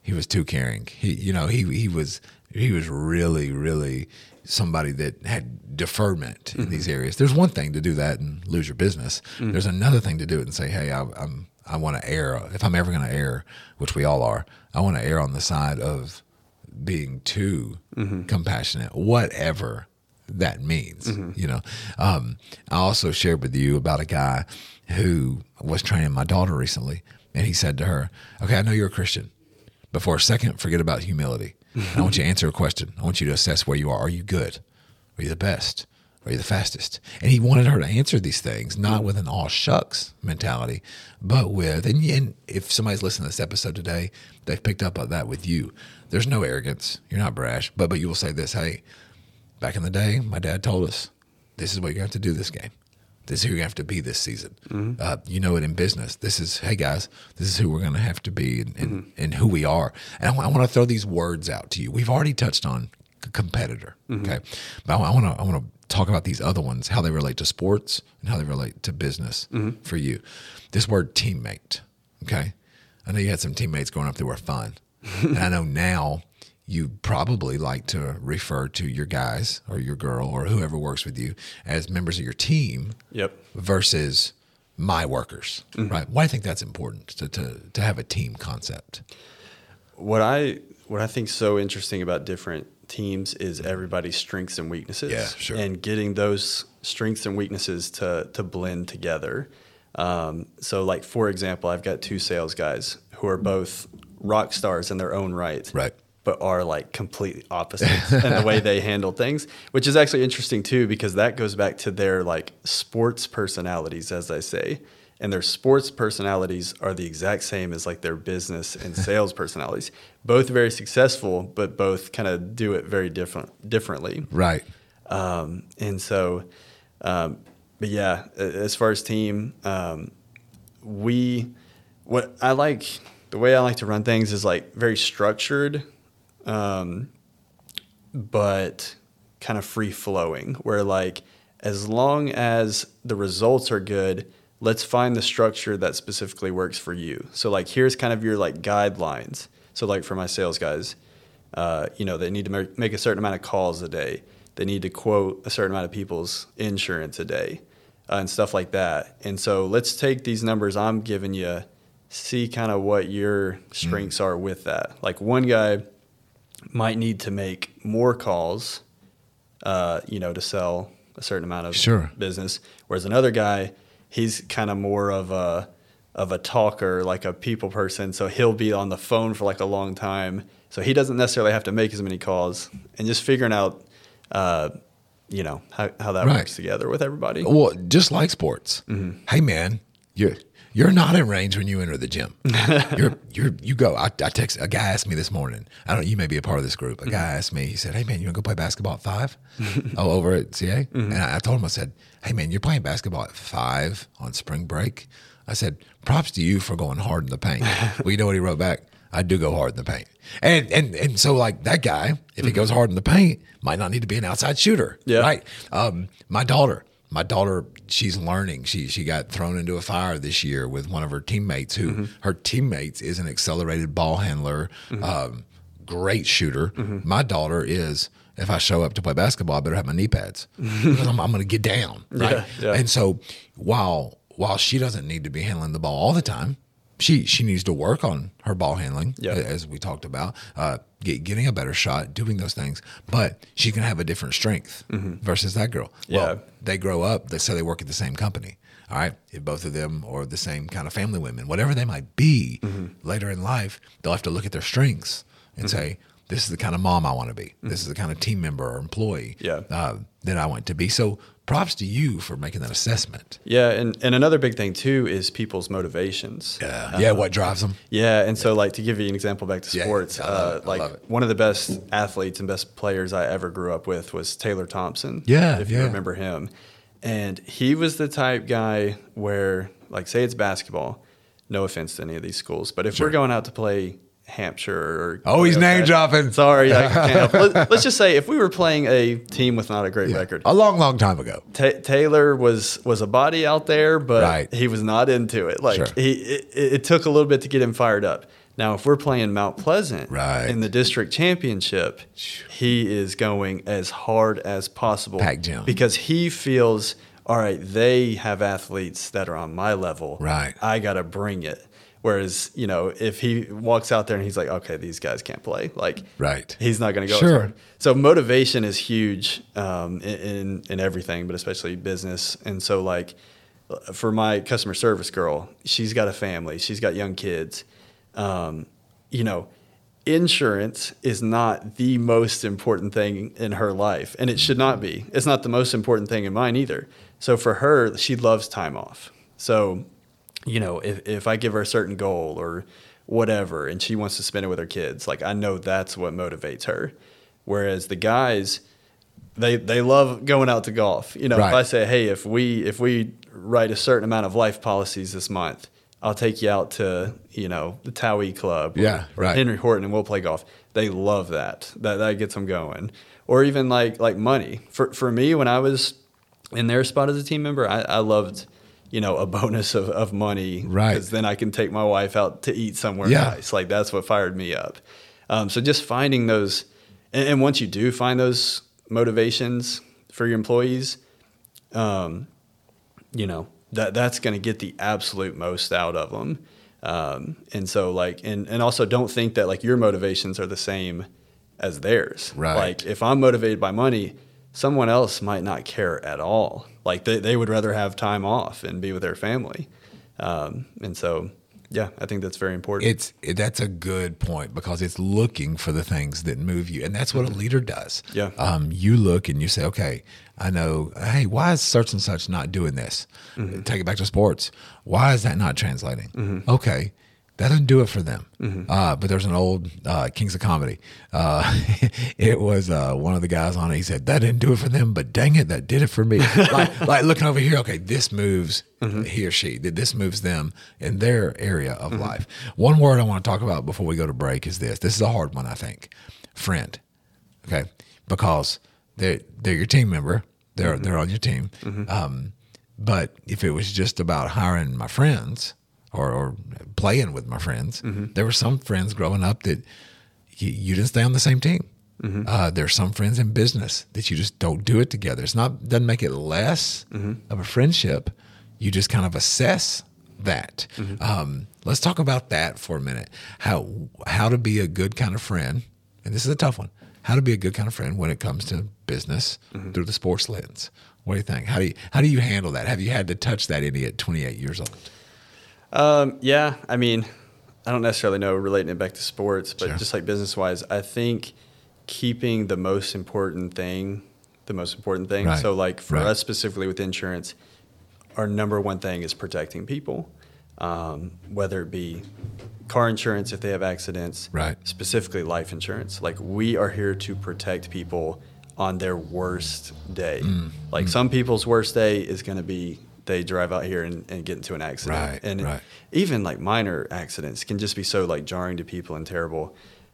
he was too caring. He, you know, he he was he was really really somebody that had deferment mm-hmm. in these areas. There's one thing to do that and lose your business. Mm-hmm. There's another thing to do it and say, hey, I, I'm I want to err. If I'm ever going to err, which we all are, I want to err on the side of being too mm-hmm. compassionate, whatever that means. Mm-hmm. You know, um, I also shared with you about a guy who was training my daughter recently, and he said to her, "Okay, I know you're a Christian, but for a second, forget about humility. I want you to answer a question. I want you to assess where you are. Are you good? Are you the best? Are you the fastest?" And he wanted her to answer these things, not with an all shucks mentality, but with, and, and if somebody's listening to this episode today, they've picked up on that with you. There's no arrogance. You're not brash, but but you will say this, hey, back in the day, my dad told us, this is what you're going to have to do this game. This is who you're going to have to be this season. Mm-hmm. Uh, you know it in business. This is, hey guys, this is who we're going to have to be and, and, mm-hmm. and who we are. And I, I want to throw these words out to you. We've already touched on c- competitor, mm-hmm. okay? But I want to I want to talk about these other ones, how they relate to sports and how they relate to business mm-hmm. for you. This word teammate, okay? I know you had some teammates growing up that were fun. And I know now you probably like to refer to your guys or your girl or whoever works with you as members of your team yep. versus my workers, mm-hmm. right? Why do you think that's important to, to, to have a team concept? What I what I think so interesting about different teams is everybody's strengths and weaknesses. Yeah, sure. And getting those strengths and weaknesses to to blend together. Um, so like, for example, I've got two sales guys who are both rock stars in their own right. Right. But are like completely opposites in the way they handle things, which is actually interesting too, because that goes back to their like sports personalities, as I say, and their sports personalities are the exact same as like their business and sales personalities, both very successful, but both kind of do it very different, differently. Right. Um, and so, um, but yeah, as far as team, um, we, what I like, the way I like to run things is like very structured, um, but kind of free flowing, where like, as long as the results are good, let's find the structure that specifically works for you. So like, here's kind of your like guidelines. So like for my sales guys, uh, you know, they need to make a certain amount of calls a day. They need to quote a certain amount of people's insurance a day, uh, and stuff like that. And so let's take these numbers I'm giving you, see kind of what your strengths mm. are with that. Like one guy might need to make more calls, uh, you know, to sell a certain amount of sure. business. Whereas another guy, he's kind of more of a of a talker, like a people person. So he'll be on the phone for like a long time. So he doesn't necessarily have to make as many calls. And just figuring out, uh, you know, how, how that right. works together with everybody. Well, just like sports. Mm-hmm. Hey, man, you're you're not in range when you enter the gym. you're you're you go. I, I text a guy asked me this morning. I don't. You may be a part of this group. A guy mm-hmm. asked me. He said, "Hey, man, you want to go play basketball at five? oh, over at C A?" Mm-hmm. And I, I told him. I said, "Hey, man, you're playing basketball at five on spring break." I said, "Props to you for going hard in the paint." Well, you know what he wrote back? I do go hard in the paint. And and and so like that guy, if mm-hmm. he goes hard in the paint, might not need to be an outside shooter. Yeah. Right. Um, my daughter, my daughter, she's learning. She she got thrown into a fire this year with one of her teammates who mm-hmm. her teammates is an accelerated ball handler, mm-hmm. um, great shooter. Mm-hmm. My daughter is, if I show up to play basketball, I better have my knee pads because I'm, I'm going to get down. Right. Yeah, yeah. And so while while she doesn't need to be handling the ball all the time, She she needs to work on her ball handling, yep. as we talked about, uh, get, getting a better shot, doing those things. But she can have a different strength mm-hmm. versus that girl. Yeah. Well, they grow up, they say they work at the same company. All right, if both of them are the same kind of family women, whatever they might be, mm-hmm. later in life, they'll have to look at their strengths and mm-hmm. say, this is the kind of mom I want to be. Mm-hmm. This is the kind of team member or employee yeah. uh, that I want to be. So props to you for making that assessment. Yeah, and, and another big thing too is people's motivations. Yeah, uh, yeah. What drives them? Yeah, and so like to give you an example back to sports, yeah, uh, it. like one of the best athletes and best players I ever grew up with was Taylor Thompson. Yeah, if yeah. you remember him, and he was the type guy where, like, say it's basketball. No offense to any of these schools, but if sure. we're going out to play Hampshire or oh, he's name dropping. Sorry, I can't help. Let, let's just say if we were playing a team with not a great yeah. record, a long, long time ago, Ta- Taylor was was a body out there, but right. he was not into it. Like sure. he, it, it took a little bit to get him fired up. Now, if we're playing Mount Pleasant right. in the district championship, he is going as hard as possible. Pack gym. Because he feels, all right, they have athletes that are on my level. Right. I got to bring it. Whereas, you know, if he walks out there and he's like, okay, these guys can't play, like, right. he's not going to go sure. as hard. So motivation is huge um, in, in in everything, but especially business. And so, like, for my customer service girl, she's got a family, she's got young kids. Um, you know, insurance is not the most important thing in her life, and it should not be. It's not the most important thing in mine either. So for her, she loves time off. So, you know, if, if I give her a certain goal or whatever, and she wants to spend it with her kids, like, I know that's what motivates her. Whereas the guys, they they love going out to golf. You know, right. if I say, hey, if we if we write a certain amount of life policies this month, I'll take you out to, you know, the Towie Club or, yeah, or right. Henry Horton, and we'll play golf. They love that. That that gets them going. Or even like like money. For for me, when I was in their spot as a team member, I, I loved, you know, a bonus of, of money. Right. Because then I can take my wife out to eat somewhere yeah. nice. Like, that's what fired me up. Um, so just finding those, and, and once you do find those motivations for your employees, um, you know, that that's going to get the absolute most out of them. Um, and so like, and, and also don't think that like your motivations are the same as theirs. Right. Like, if I'm motivated by money, someone else might not care at all. Like, they, they would rather have time off and be with their family. Um, and so, yeah, I think that's very important. It's it, that's a good point, because it's looking for the things that move you, and that's what a leader does. Yeah. Um, you look and you say, okay, I know. Hey, why is such and such not doing this? Mm-hmm. Take it back to sports. Why is that not translating? Mm-hmm. Okay, that doesn't do it for them. Mm-hmm. Uh, but there's an old uh, Kings of Comedy. Uh, it was uh, one of the guys on it. He said, that didn't do it for them, but dang it, that did it for me. like, like looking over here, okay, this moves mm-hmm. he or she. This moves them in their area of mm-hmm. life. One word I want to talk about before we go to break is this. This is a hard one, I think. Friend. Okay? Because they're, they're your team member. They're, mm-hmm. they're on your team. Mm-hmm. Um, but if it was just about hiring my friends, Or, or playing with my friends. Mm-hmm. There were some friends growing up that you, you didn't stay on the same team. Mm-hmm. Uh, there are some friends in business that you just don't do it together. It's not doesn't make it less mm-hmm. of a friendship. You just kind of assess that. Mm-hmm. Um, let's talk about that for a minute. How how to be a good kind of friend, and this is a tough one. How to be a good kind of friend when it comes to business mm-hmm. through the sports lens. What do you think? How do you how do you handle that? Have you had to touch that any at twenty-eight years old? Um, yeah, I mean, I don't necessarily know relating it back to sports, but sure. just like business wise, I think keeping the most important thing, the most important thing. Right. So like for right. us specifically with insurance, our number one thing is protecting people, um, whether it be car insurance if they have accidents, right. specifically life insurance. Like, we are here to protect people on their worst day. Mm. Like mm. some people's worst day is going to be they drive out here and, and get into an accident. Right, and right. even like minor accidents can just be so like jarring to people and terrible.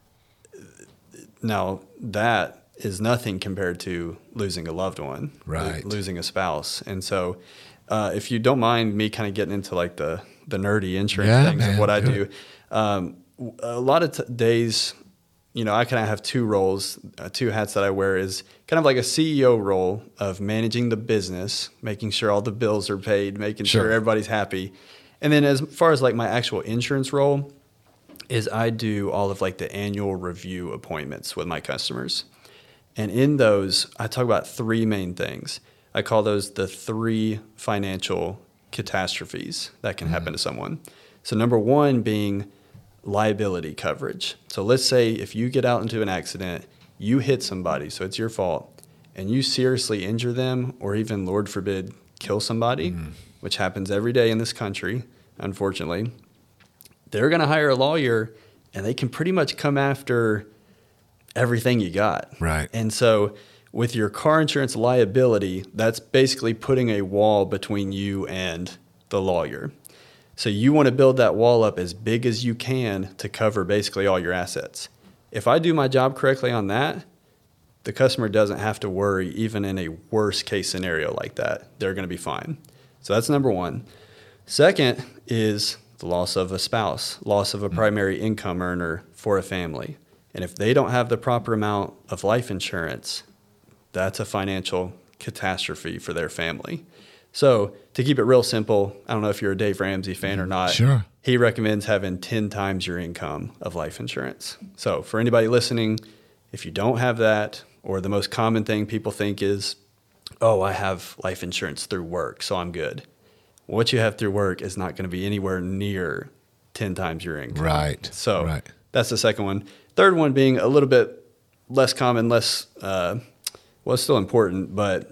Now, that is nothing compared to losing a loved one, right. lo- losing a spouse. And so uh, if you don't mind me kind of getting into like the, the nerdy insurance yeah, things man, of what I do, do, um, a lot of t- days, you know, I kind of have two roles, uh, two hats that I wear is kind of like a C E O role of managing the business, making sure all the bills are paid, making sure, sure everybody's happy. And then as far as like my actual insurance role is I do all of like the annual review appointments with my customers. And in those, I talk about three main things. I call those the three financial catastrophes that can mm-hmm. happen to someone. So number one being liability coverage. So let's say if you get out into an accident, you hit somebody, so it's your fault, and you seriously injure them or even, Lord forbid, kill somebody, mm. which happens every day in this country, unfortunately, they're going to hire a lawyer and they can pretty much come after everything you got. Right. And so with your car insurance liability, that's basically putting a wall between you and the lawyer. So you want to build that wall up as big as you can to cover basically all your assets. If I do my job correctly on that, the customer doesn't have to worry even in a worst case scenario like that. They're going to be fine. So that's number one. Second is the loss of a spouse, loss of a primary income earner for a family. And if they don't have the proper amount of life insurance, that's a financial catastrophe for their family. So to keep it real simple, I don't know if you're a Dave Ramsey fan or not. Sure. He recommends having ten times your income of life insurance. So for anybody listening, if you don't have that, or the most common thing people think is, oh, I have life insurance through work, so I'm good. What you have through work is not going to be anywhere near ten times your income. Right. So right. That's the second one. Third one being a little bit less common, less, uh, well, it's still important, but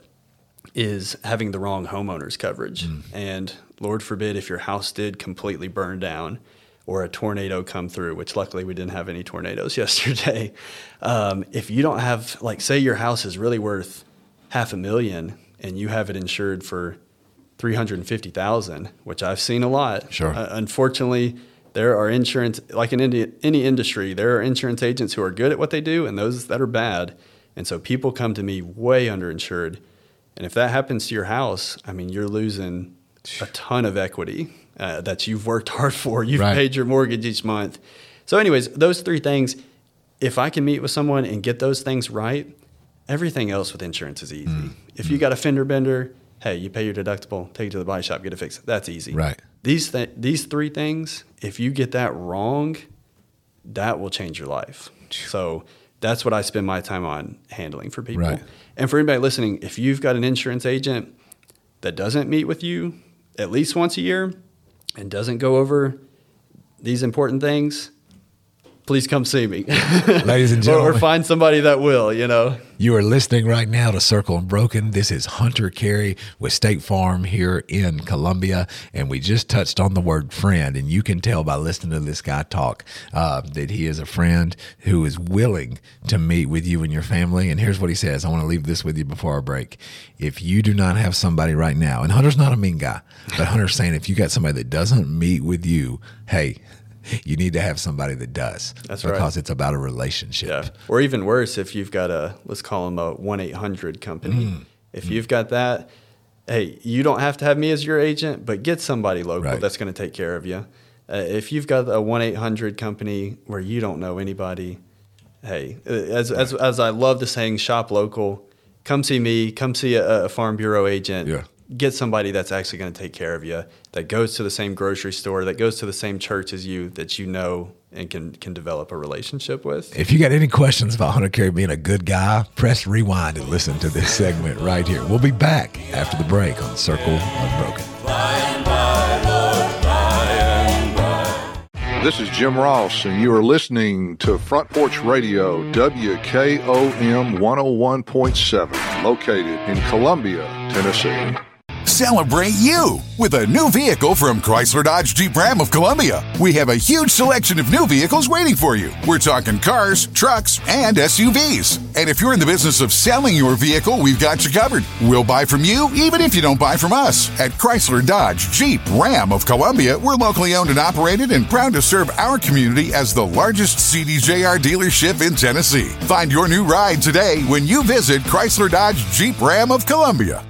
is having the wrong homeowners coverage. Mm. And Lord forbid if your house did completely burn down or a tornado come through, which luckily we didn't have any tornadoes yesterday. Um, if you don't have, like, say your house is really worth half a million and you have it insured for three hundred fifty thousand dollars, which I've seen a lot. Sure. Uh, unfortunately, there are insurance, like in any, any industry, there are insurance agents who are good at what they do and those that are bad. And so people come to me way underinsured. And if that happens to your house, I mean, you're losing a ton of equity uh, that you've worked hard for. You've right. paid your mortgage each month. So anyways, those three things, if I can meet with someone and get those things right, everything else with insurance is easy. Mm. If you got a fender bender, hey, you pay your deductible, take it to the body shop, get it fixed. That's easy. Right. These th- these three things, if you get that wrong, that will change your life. So that's what I spend my time on handling for people. Right. And for anybody listening, if you've got an insurance agent that doesn't meet with you at least once a year and doesn't go over these important things, please come see me. Ladies and gentlemen. Or find somebody that will, you know. You are listening right now to Circle Unbroken. This is Hunter Carey with State Farm here in Columbia. And we just touched on the word friend. And you can tell by listening to this guy talk uh, that he is a friend who is willing to meet with you and your family. And here's what he says. I want to leave this with you before our break. If you do not have somebody right now, and Hunter's not a mean guy, but Hunter's saying if you got somebody that doesn't meet with you, hey, you need to have somebody that does. That's right. Because right. It's about a relationship. Yeah. Or even worse, if you've got a, let's call them a one eight hundred company. Mm. If mm. you've got that, hey, you don't have to have me as your agent, but get somebody local right. that's going to take care of you. Uh, if you've got a one eight hundred company where you don't know anybody, hey, as, right. as, as I love the saying, shop local, come see me, come see a, a Farm Bureau agent. Yeah. Get somebody that's actually going to take care of you, that goes to the same grocery store, that goes to the same church as you, that you know and can can develop a relationship with. If you got any questions about Hunter Carey being a good guy, press rewind and listen to this segment right here. We'll be back after the break on Circle Unbroken. This is Jim Ross, and you are listening to Front Porch Radio, W K O M one oh one point seven, located in Columbia, Tennessee. Celebrate you with a new vehicle from Chrysler Dodge Jeep Ram of Columbia. We have a huge selection of new vehicles waiting for you. We're talking cars, trucks, and S U Vs. And if you're in the business of selling your vehicle, we've got you covered. We'll buy from you even if you don't buy from us. At Chrysler Dodge Jeep Ram of Columbia, we're locally owned and operated and proud to serve our community as the largest C D J R dealership in Tennessee. Find your new ride today when you visit Chrysler Dodge Jeep Ram of Columbia.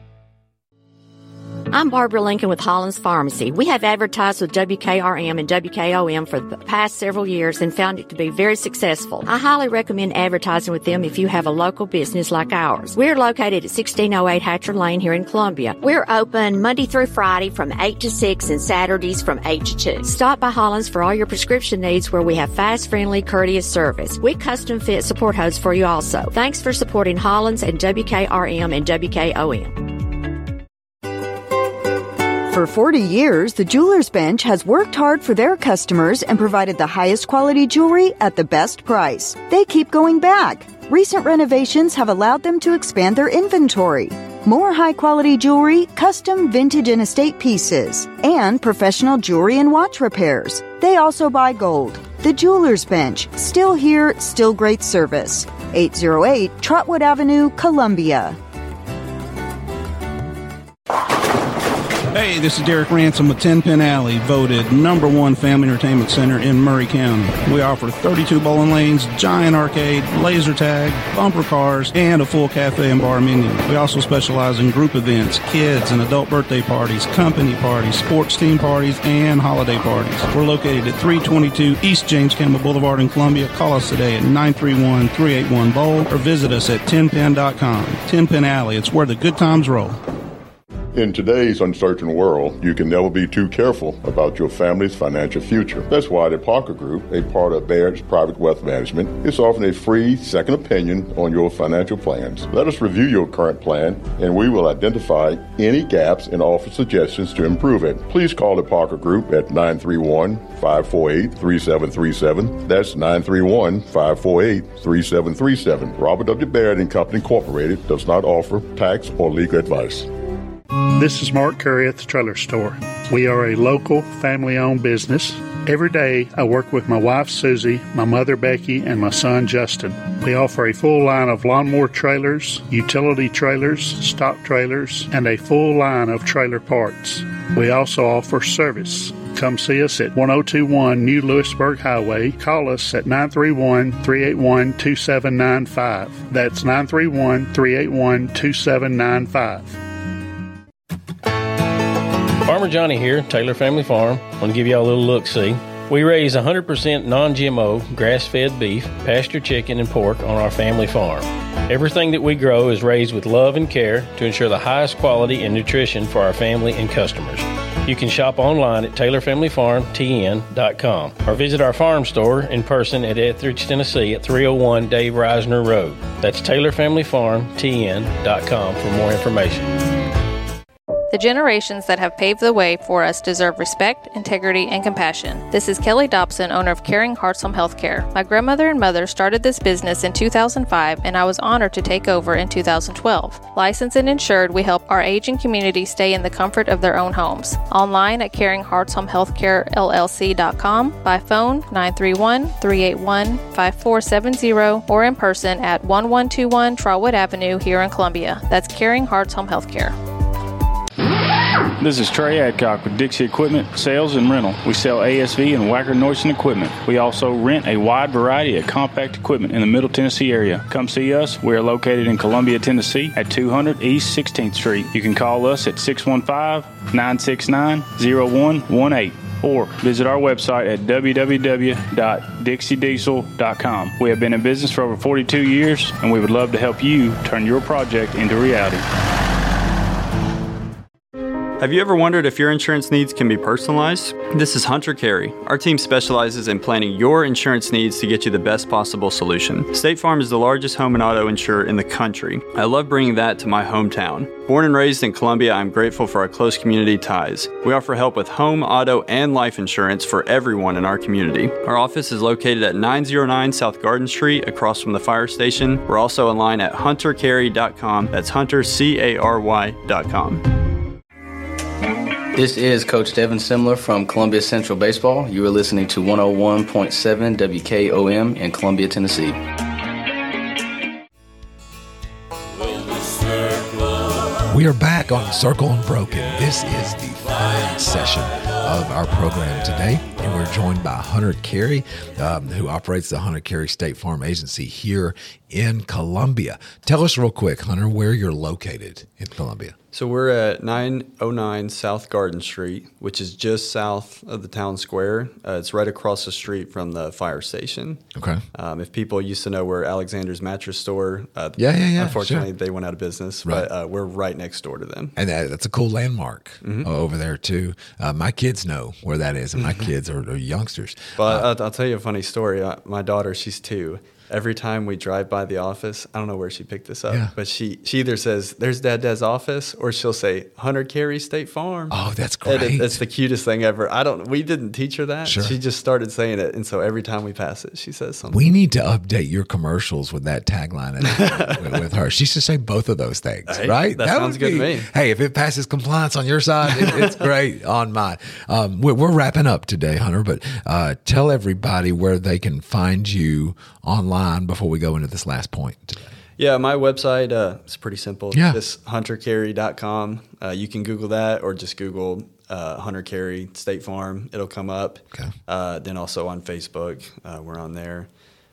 I'm Barbara Lincoln with Hollins Pharmacy. We have advertised with W K R M and W K O M for the past several years and found it to be very successful. I highly recommend advertising with them if you have a local business like ours. We're located at sixteen oh eight Hatcher Lane here in Columbia. We're open Monday through Friday from eight to six and Saturdays from eight to two. Stop by Hollins for all your prescription needs where we have fast, friendly, courteous service. We custom fit support hose for you also. Thanks for supporting Hollins and W K R M and W K O M. For forty years, the Jewelers Bench has worked hard for their customers and provided the highest quality jewelry at the best price. They keep going back. Recent renovations have allowed them to expand their inventory. More high-quality jewelry, custom vintage and estate pieces, and professional jewelry and watch repairs. They also buy gold. The Jewelers Bench, still here, still great service. eight oh eight Trotwood Avenue, Columbia. Hey, this is Derek Ransom with Ten Pin Alley, voted number one family entertainment center in Murray County. We offer thirty-two bowling lanes, giant arcade, laser tag, bumper cars, and a full cafe and bar menu. We also specialize in group events, kids and adult birthday parties, company parties, sports team parties, and holiday parties. We're located at three twenty-two East James Campbell Boulevard in Columbia. Call us today at nine three one, three eight one, bowl or visit us at ten pin dot com. Ten Pin Alley, it's where the good times roll. In today's uncertain world, you can never be too careful about your family's financial future. That's why the Parker Group, a part of Baird's Private Wealth Management, is offering a free second opinion on your financial plans. Let us review your current plan, and we will identify any gaps and offer suggestions to improve it. Please call the Parker Group at nine three one, five four eight, three seven three seven. That's nine three one, five four eight, three seven three seven. Robert W. Baird and Company Incorporated does not offer tax or legal advice. This is Mark Curry at the Trailer Store. We are a local, family-owned business. Every day, I work with my wife, Susie, my mother, Becky, and my son, Justin. We offer a full line of lawnmower trailers, utility trailers, stock trailers, and a full line of trailer parts. We also offer service. Come see us at one oh two one New Lewisburg Highway. Call us at nine three one, three eight one, two seven nine five. That's nine three one, three eight one, two seven nine five. Farmer Johnny here, Taylor Family Farm. I want to give you all a little look-see. We raise one hundred percent non-G M O, grass-fed beef, pasture chicken, and pork on our family farm. Everything that we grow is raised with love and care to ensure the highest quality and nutrition for our family and customers. You can shop online at taylor family farm t n dot com or visit our farm store in person at Etheridge, Tennessee at three oh one Dave Reisner Road. That's taylor family farm t n dot com for more information. The generations that have paved the way for us deserve respect, integrity, and compassion. This is Kelly Dobson, owner of Caring Hearts Home Healthcare. My grandmother and mother started this business in two thousand five, and I was honored to take over in two thousand twelve. Licensed and insured, we help our aging community stay in the comfort of their own homes. Online at caring hearts home healthcare l l c dot com, by phone nine three one, three eight one, five four seven zero, or in person at one one two one Trotwood Avenue here in Columbia. That's Caring Hearts Home Healthcare. This is Trey Adcock with Dixie Equipment Sales and Rental. We sell A S V and Wacker Neuson equipment. We also rent a wide variety of compact equipment in the Middle Tennessee area. Come see us. We are located in Columbia, Tennessee at two hundred East sixteenth Street. You can call us at six one five, nine six nine, zero one one eight or visit our website at w w w dot dixie diesel dot com. We have been in business for over forty-two years, and we would love to help you turn your project into reality. Have you ever wondered if your insurance needs can be personalized? This is Hunter Carey. Our team specializes in planning your insurance needs to get you the best possible solution. State Farm is the largest home and auto insurer in the country. I love bringing that to my hometown. Born and raised in Columbia, I'm grateful for our close community ties. We offer help with home, auto, and life insurance for everyone in our community. Our office is located at nine oh nine South Garden Street, across from the fire station. We're also online at hunter carey dot com. That's hunter c a r y dot com. This is Coach Devin Simler from Columbia Central Baseball. You are listening to one oh one point seven W K O M in Columbia, Tennessee. We are back on Circle Unbroken. This is the final session of our program today, and we're joined by Hunter Carey, um, who operates the Hunter Carey State Farm Agency here in Columbia. Tell us real quick, Hunter, where you're located in Columbia. So we're at nine oh nine South Garden Street, which is just south of the town square. Uh, it's right across the street from the fire station. Okay. Um, if people used to know where Alexander's Mattress Store, uh, yeah, yeah, yeah. Unfortunately, sure. they went out of business, Right. but uh, we're right next door to them. And that, that's a cool landmark Mhm. uh, over there, too. Uh, my kids know where that is, and my kids are, are youngsters. But Uh, I'll, I'll tell you a funny story. Uh, my daughter, she's two. Every time we drive by the office, I don't know where she picked this up, Yeah. but she, she either says, "There's Dad Dad's office," or she'll say, "Hunter Carey State Farm." Oh, that's And great. it, it's the cutest thing ever. I don't. We didn't teach her that. Sure. She just started saying it, and so every time we pass it, she says something. We need to update your commercials with that tagline in it with, with her. She should say both of those things, Hey, right? that sounds would good to be- me. Hey, if it passes compliance on your side, it, it's great on mine. Um, we're, we're wrapping up today, Hunter, but uh, tell everybody where they can find you online before we go into this last point today. Yeah, my website uh, is pretty simple. Yeah. Just hunter carry dot com. Uh, you can Google that or just Google uh, Hunter Carry State Farm. It'll come up. Okay. Uh, then also on Facebook, uh, we're on there.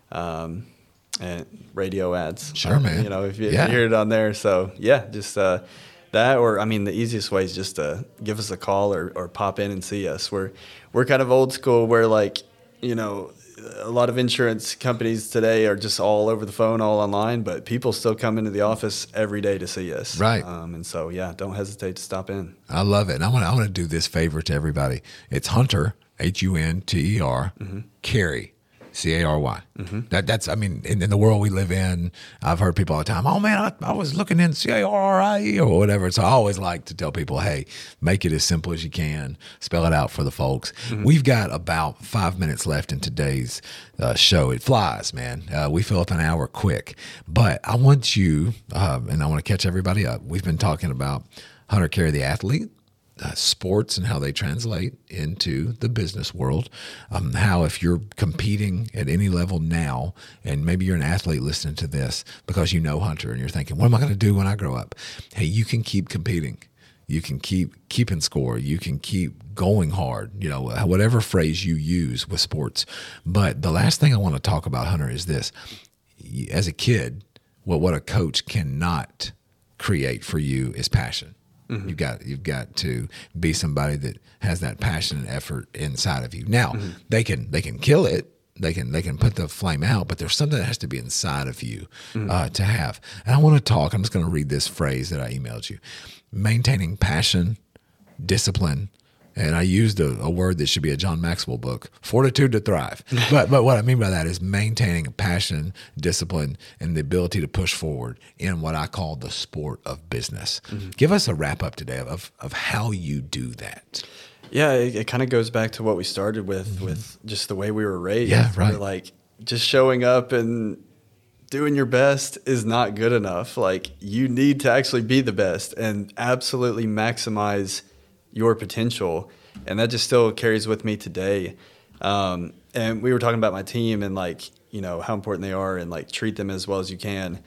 Um, and radio ads. Sure, uh, man. You know, if you, Yeah. if you hear it on there. So, yeah, just uh, that or, I mean, the easiest way is just to give us a call or, or pop in and see us. We're, we're kind of old school where, like, you know, a lot of insurance companies today are just all over the phone, all online, but people still come into the office every day to see us. Right. Um, and so, yeah, don't hesitate to stop in. I love it. And I want to I want to do this favor to everybody. It's Hunter, H U N T E R, Mm-hmm. Carry, C A R Y. Mm-hmm. That, that's, I mean, in, in the world we live in, I've heard people all the time, oh man, I, I was looking in C A R I E or whatever. So I always like to tell people, hey, make it as simple as you can. Spell it out for the folks. Mm-hmm. We've got about five minutes left in today's uh, show. It flies, man. Uh, we fill up an hour quick. But I want you, uh, and I want to catch everybody up. We've been talking about Hunter Carry the athlete, Uh, sports and how they translate into the business world. Um, how if you're competing at any level now, and maybe you're an athlete listening to this because you know Hunter and you're thinking, what am I going to do when I grow up? Hey, you can keep competing. You can keep keeping score. You can keep going hard, you know, whatever phrase you use with sports. But the last thing I want to talk about, Hunter, is this. As a kid, what, what a coach cannot create for you is passion. Mm-hmm. You've got you've got to be somebody that has that passion and effort inside of you. Now mm-hmm. they can they can kill it, they can they can put the flame out, but there's something that has to be inside of you mm-hmm. uh, to have. And I want to talk. I'm just going to read this phrase that I emailed you: maintaining passion, discipline. And I used a, a word that should be a John Maxwell book, fortitude to thrive. But but what I mean by that is maintaining passion, discipline, and the ability to push forward in what I call the sport of business. Mm-hmm. Give us a wrap up today of, of how you do that. Yeah, it, it kind of goes back to what we started with, mm-hmm. with just the way we were raised. Yeah, right. We're like, just showing up and doing your best is not good enough. Like, you need to actually be the best and absolutely maximize your potential. And that just still carries with me today. Um, and we were talking about my team and, like, you know, how important they are and, like, treat them as well as you can.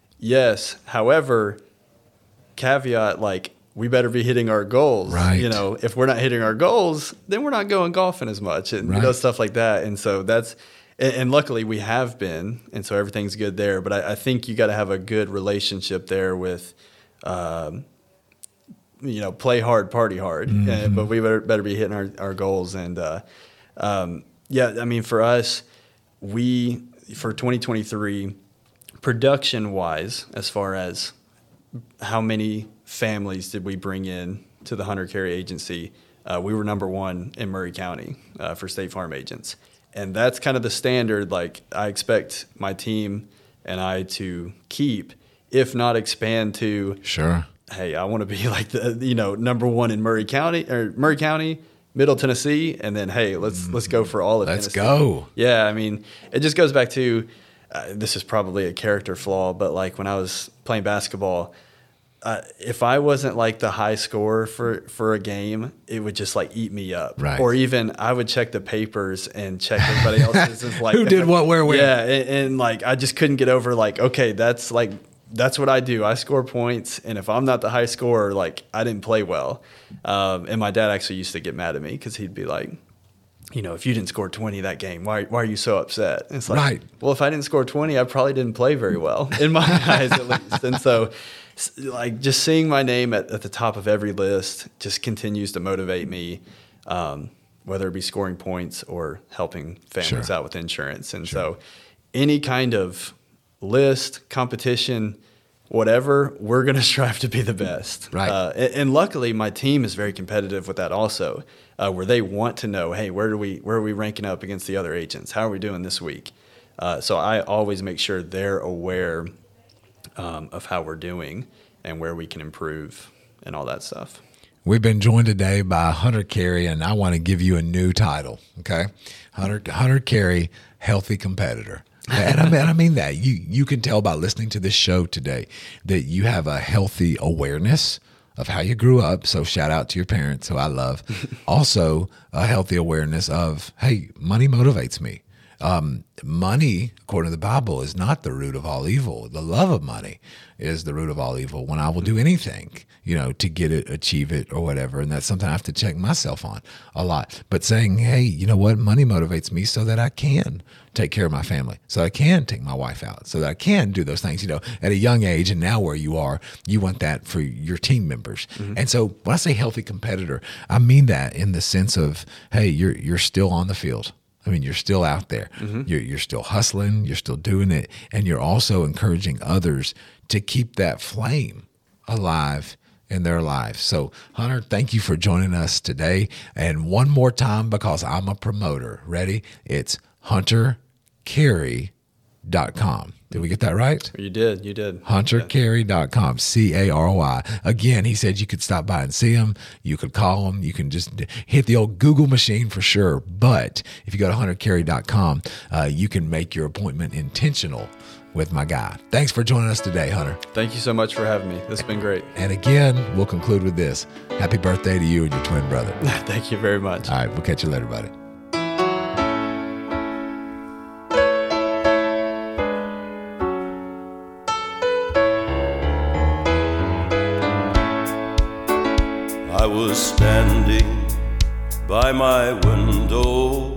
Yes. However, caveat, like, we better be hitting our goals. Right. You know, if we're not hitting our goals, then we're not going golfing as much and, right. you know, stuff like that. And so that's, and, and luckily we have been, and so everything's good there. But I, I think you got to have a good relationship there with, um, you know, play hard, party hard, mm-hmm. and, but we better, better be hitting our, our goals. And, uh, um, yeah, I mean, for us, we, for twenty twenty-three, production wise, as far as how many families did we bring in to the Hunter Carry agency, uh, we were number one in Murray County, uh, for State Farm agents. And that's kind of the standard, like, I expect my team and I to keep, if not expand to. Sure. Hey, I want to be like the, you know, number one in Murray County or Murray County, Middle Tennessee, and then hey, let's let's go for all of let's Tennessee. Let's go. Yeah, I mean, it just goes back to uh, this is probably a character flaw, but like when I was playing basketball, uh, if I wasn't like the high scorer for for a game, it would just like eat me up. Right. Or even I would check the papers and check everybody else's like who did what, where, when. Yeah, and, and like I just couldn't get over like okay, that's like. That's what I do. I score points, and if I'm not the high scorer, like I didn't play well. Um, and my dad actually used to get mad at me because he'd be like, you know, if you didn't score twenty that game, why why are you so upset? And it's like, right. Well, if I didn't score twenty, I probably didn't play very well in my eyes at least. And so, like, just seeing my name at, at the top of every list just continues to motivate me, um, whether it be scoring points or helping families sure. out with insurance. And sure. so, any kind of list, competition, whatever, we're going to strive to be the best. Right. Uh, and, and luckily, my team is very competitive with that also, uh, where they want to know, hey, where do we where are we ranking up against the other agents? How are we doing this week? Uh, so I always make sure they're aware um, of how we're doing and where we can improve and all that stuff. We've been joined today by Hunter Carry, and I want to give you a new title, okay? Hunter Hunter Carry, Healthy Competitor. And I mean, I mean that you you can tell by listening to this show today that you have a healthy awareness of how you grew up. So shout out to your parents, who I love. Also, a healthy awareness of, hey, money motivates me. Um, money, according to the Bible, is not the root of all evil. The love of money is the root of all evil. When I will do anything, you know, to get it, achieve it, or whatever. And that's something I have to check myself on a lot. But saying, hey, you know what? Money motivates me so that I can take care of my family, so I can take my wife out, so that I can do those things, you know, at a young age. And now where you are, you want that for your team members. Mm-hmm. And so when I say healthy competitor, I mean that in the sense of, hey, you're you're still on the field. I mean, you're still out there. Mm-hmm. You're, you're still hustling. You're still doing it. And you're also encouraging others to keep that flame alive in their lives. So, Hunter, thank you for joining us today. And one more time, because I'm a promoter. Ready? It's hunter carey dot com. Did we get that right? You did. You did. hunter carey dot com, C A R O I. Again, he said you could stop by and see him. You could call him. You can just hit the old Google machine for sure. But if you go to hunter carey dot com, uh, you can make your appointment intentional with my guy. Thanks for joining us today, Hunter. Thank you so much for having me. This has been great. And again, we'll conclude with this. Happy birthday to you and your twin brother. Thank you very much. All right. We'll catch you later, buddy. I was standing by my window